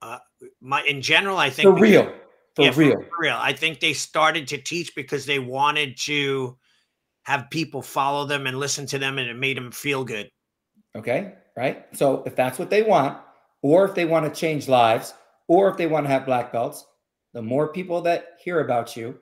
In general, I think for real. I think they started to teach because they wanted to have people follow them and listen to them, and it made them feel good. Okay. Right. So if that's what they want, or if they want to change lives, or if they want to have black belts, the more people that hear about you,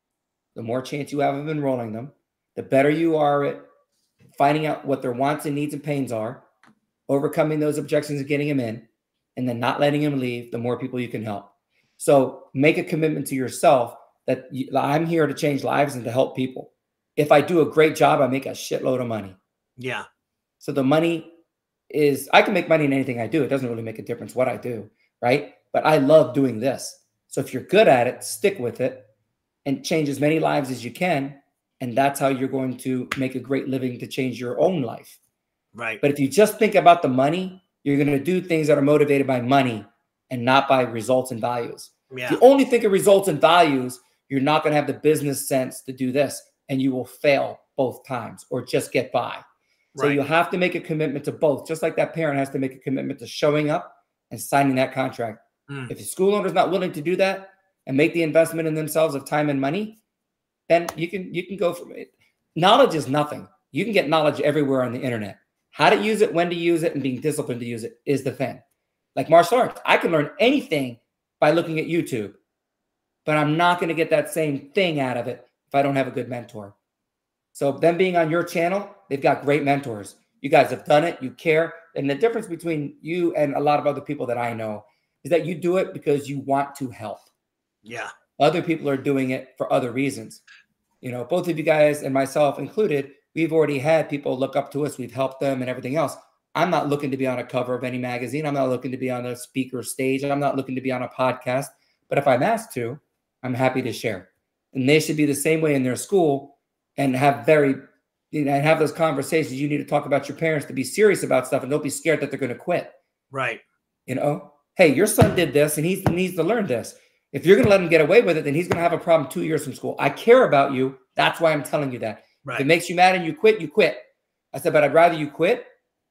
the more chance you have of enrolling them, the better you are at finding out what their wants and needs and pains are, overcoming those objections and getting them in, and then not letting them leave, the more people you can help. So make a commitment to yourself that I'm here to change lives and to help people. If I do a great job, I make a shitload of money. Yeah. So the money is, I can make money in anything I do. It doesn't really make a difference what I do, right? But I love doing this. So if you're good at it, stick with it and change as many lives as you can. And that's how you're going to make a great living to change your own life. Right. But if you just think about the money, you're going to do things that are motivated by money and not by results and values. Yeah. If you only think of results and values, you're not going to have the business sense to do this, and you will fail both times or just get by. So you have to make a commitment to both, just like that parent has to make a commitment to showing up and signing that contract. If the school owner is not willing to do that and make the investment in themselves of time and money, then you can go from it. Knowledge is nothing. You can get knowledge everywhere on the internet. How to use it, when to use it, and being disciplined to use it is the thing. Like martial arts, I can learn anything by looking at YouTube, but I'm not going to get that same thing out of it if I don't have a good mentor. So them being on your channel, they've got great mentors. You guys have done it. You care. And the difference between you and a lot of other people that I know is that you do it because you want to help. Yeah. Other people are doing it for other reasons. Both of you guys and myself included, we've already had people look up to us. We've helped them and everything else. I'm not looking to be on a cover of any magazine. I'm not looking to be on a speaker stage. I'm not looking to be on a podcast. But if I'm asked to, I'm happy to share. And they should be the same way in their school and have have those conversations. You need to talk about your parents, to be serious about stuff, and don't be scared that they're going to quit. Right. Hey, your son did this and he needs to learn this. If you're going to let him get away with it, then he's going to have a problem 2 years from school. I care about you. That's why I'm telling you that. Right. If it makes you mad and you quit, you quit. I said, but I'd rather you quit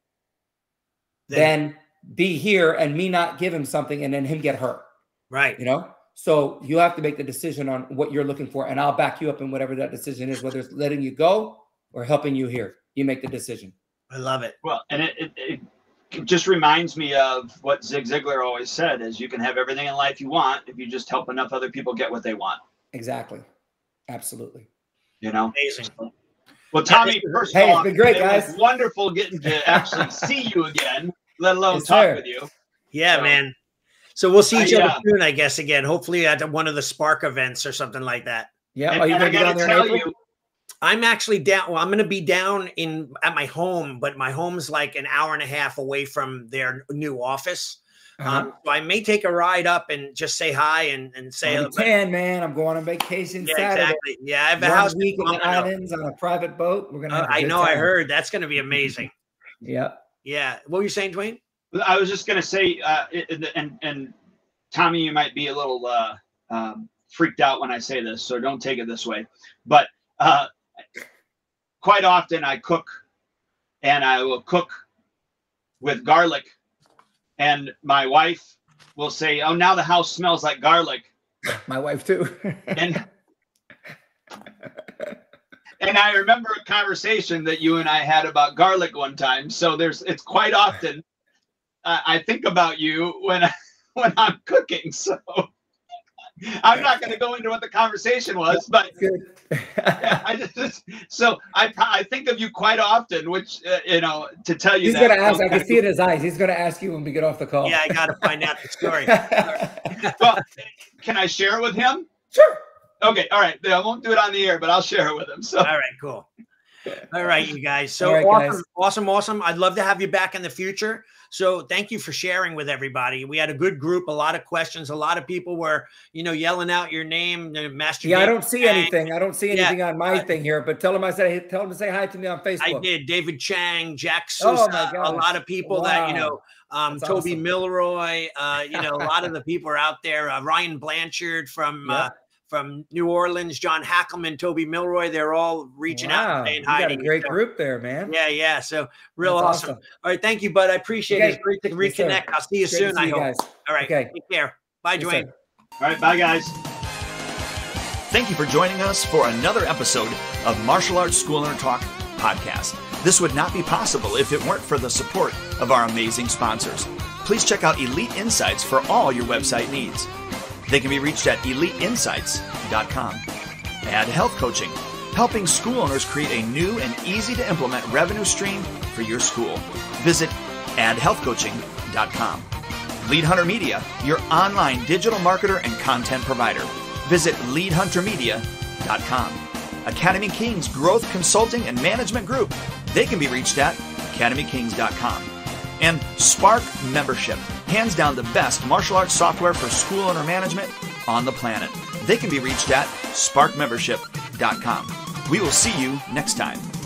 than be here and me not give him something and then him get hurt. Right. So you have to make the decision on what you're looking for, and I'll back you up in whatever that decision is, whether it's letting you go or helping you here. You make the decision. I love it. Well, and it just reminds me of what Zig Ziglar always said, is you can have everything in life you want if you just help enough other people get what they want. Exactly. Absolutely. Amazing. Well, Tommy, first of all, it's been great, guys. Was wonderful getting to actually see you again, let alone talk with you. Yeah, man. So we'll see each other soon, I guess, again, hopefully at one of the Spark events or something like that. Yeah. And I got to tell you, I'm actually down. Well, I'm going to be down at my home, but my home's like an hour and a half away from their new office. So I may take a ride up and just say hi and say, man, I'm going on vacation Saturday. Exactly. Yeah, I have a house week in the islands on a private boat. We're gonna. I know. I heard that's going to be amazing. Yeah. Yeah. What were you saying, Dwayne? I was just going to say, and Tommy, you might be a little freaked out when I say this, so don't take it this way. But quite often I cook, and I will cook with garlic. And my wife will say, "Oh, now the house smells like garlic." My wife too. and I remember a conversation that you and I had about garlic one time. So it's quite often I think about you when I'm cooking. So I'm not going to go into what the conversation was, but I think of you quite often, which to tell you he's going to ask. I can see it in his eyes. He's going to ask you when we get off the call. Yeah, I got to find out the story. Well, can I share it with him? Sure. Okay. All right. I won't do it on the air, but I'll share it with him. So. All right. Cool. All right, you guys. So right, awesome, guys. awesome. I'd love to have you back in the future. So thank you for sharing with everybody. We had a good group, a lot of questions. A lot of people were, yelling out your name, Master. Yeah, I don't see anything. I don't see anything on my thing here, but tell them to say hi to me on Facebook. I did. David Chang, Jack Sousa, a lot of people that, Toby awesome. Milroy, a lot of the people are out there. Ryan Blanchard from New Orleans, John Hackelman, Toby Milroy, they're all reaching out and saying hi. You got a great group there, man. Yeah. So real awesome. All right. Thank you, bud. I appreciate it. It's great to reconnect. I'll see you soon, I hope. All right. Okay. Take care. Bye, Dwayne. All right. Bye, guys. Thank you for joining us for another episode of Martial Arts School Owner Talk podcast. This would not be possible if it weren't for the support of our amazing sponsors. Please check out Elite Insights for all your website needs. They can be reached at eliteinsights.com. Add Health Coaching, helping school owners create a new and easy to implement revenue stream for your school. Visit addhealthcoaching.com. Lead Hunter Media, your online digital marketer and content provider. Visit leadhuntermedia.com. Academy Kings Growth Consulting and Management Group. They can be reached at academykings.com. And Spark Membership, hands down the best martial arts software for school owner management on the planet. They can be reached at sparkmembership.com. We will see you next time.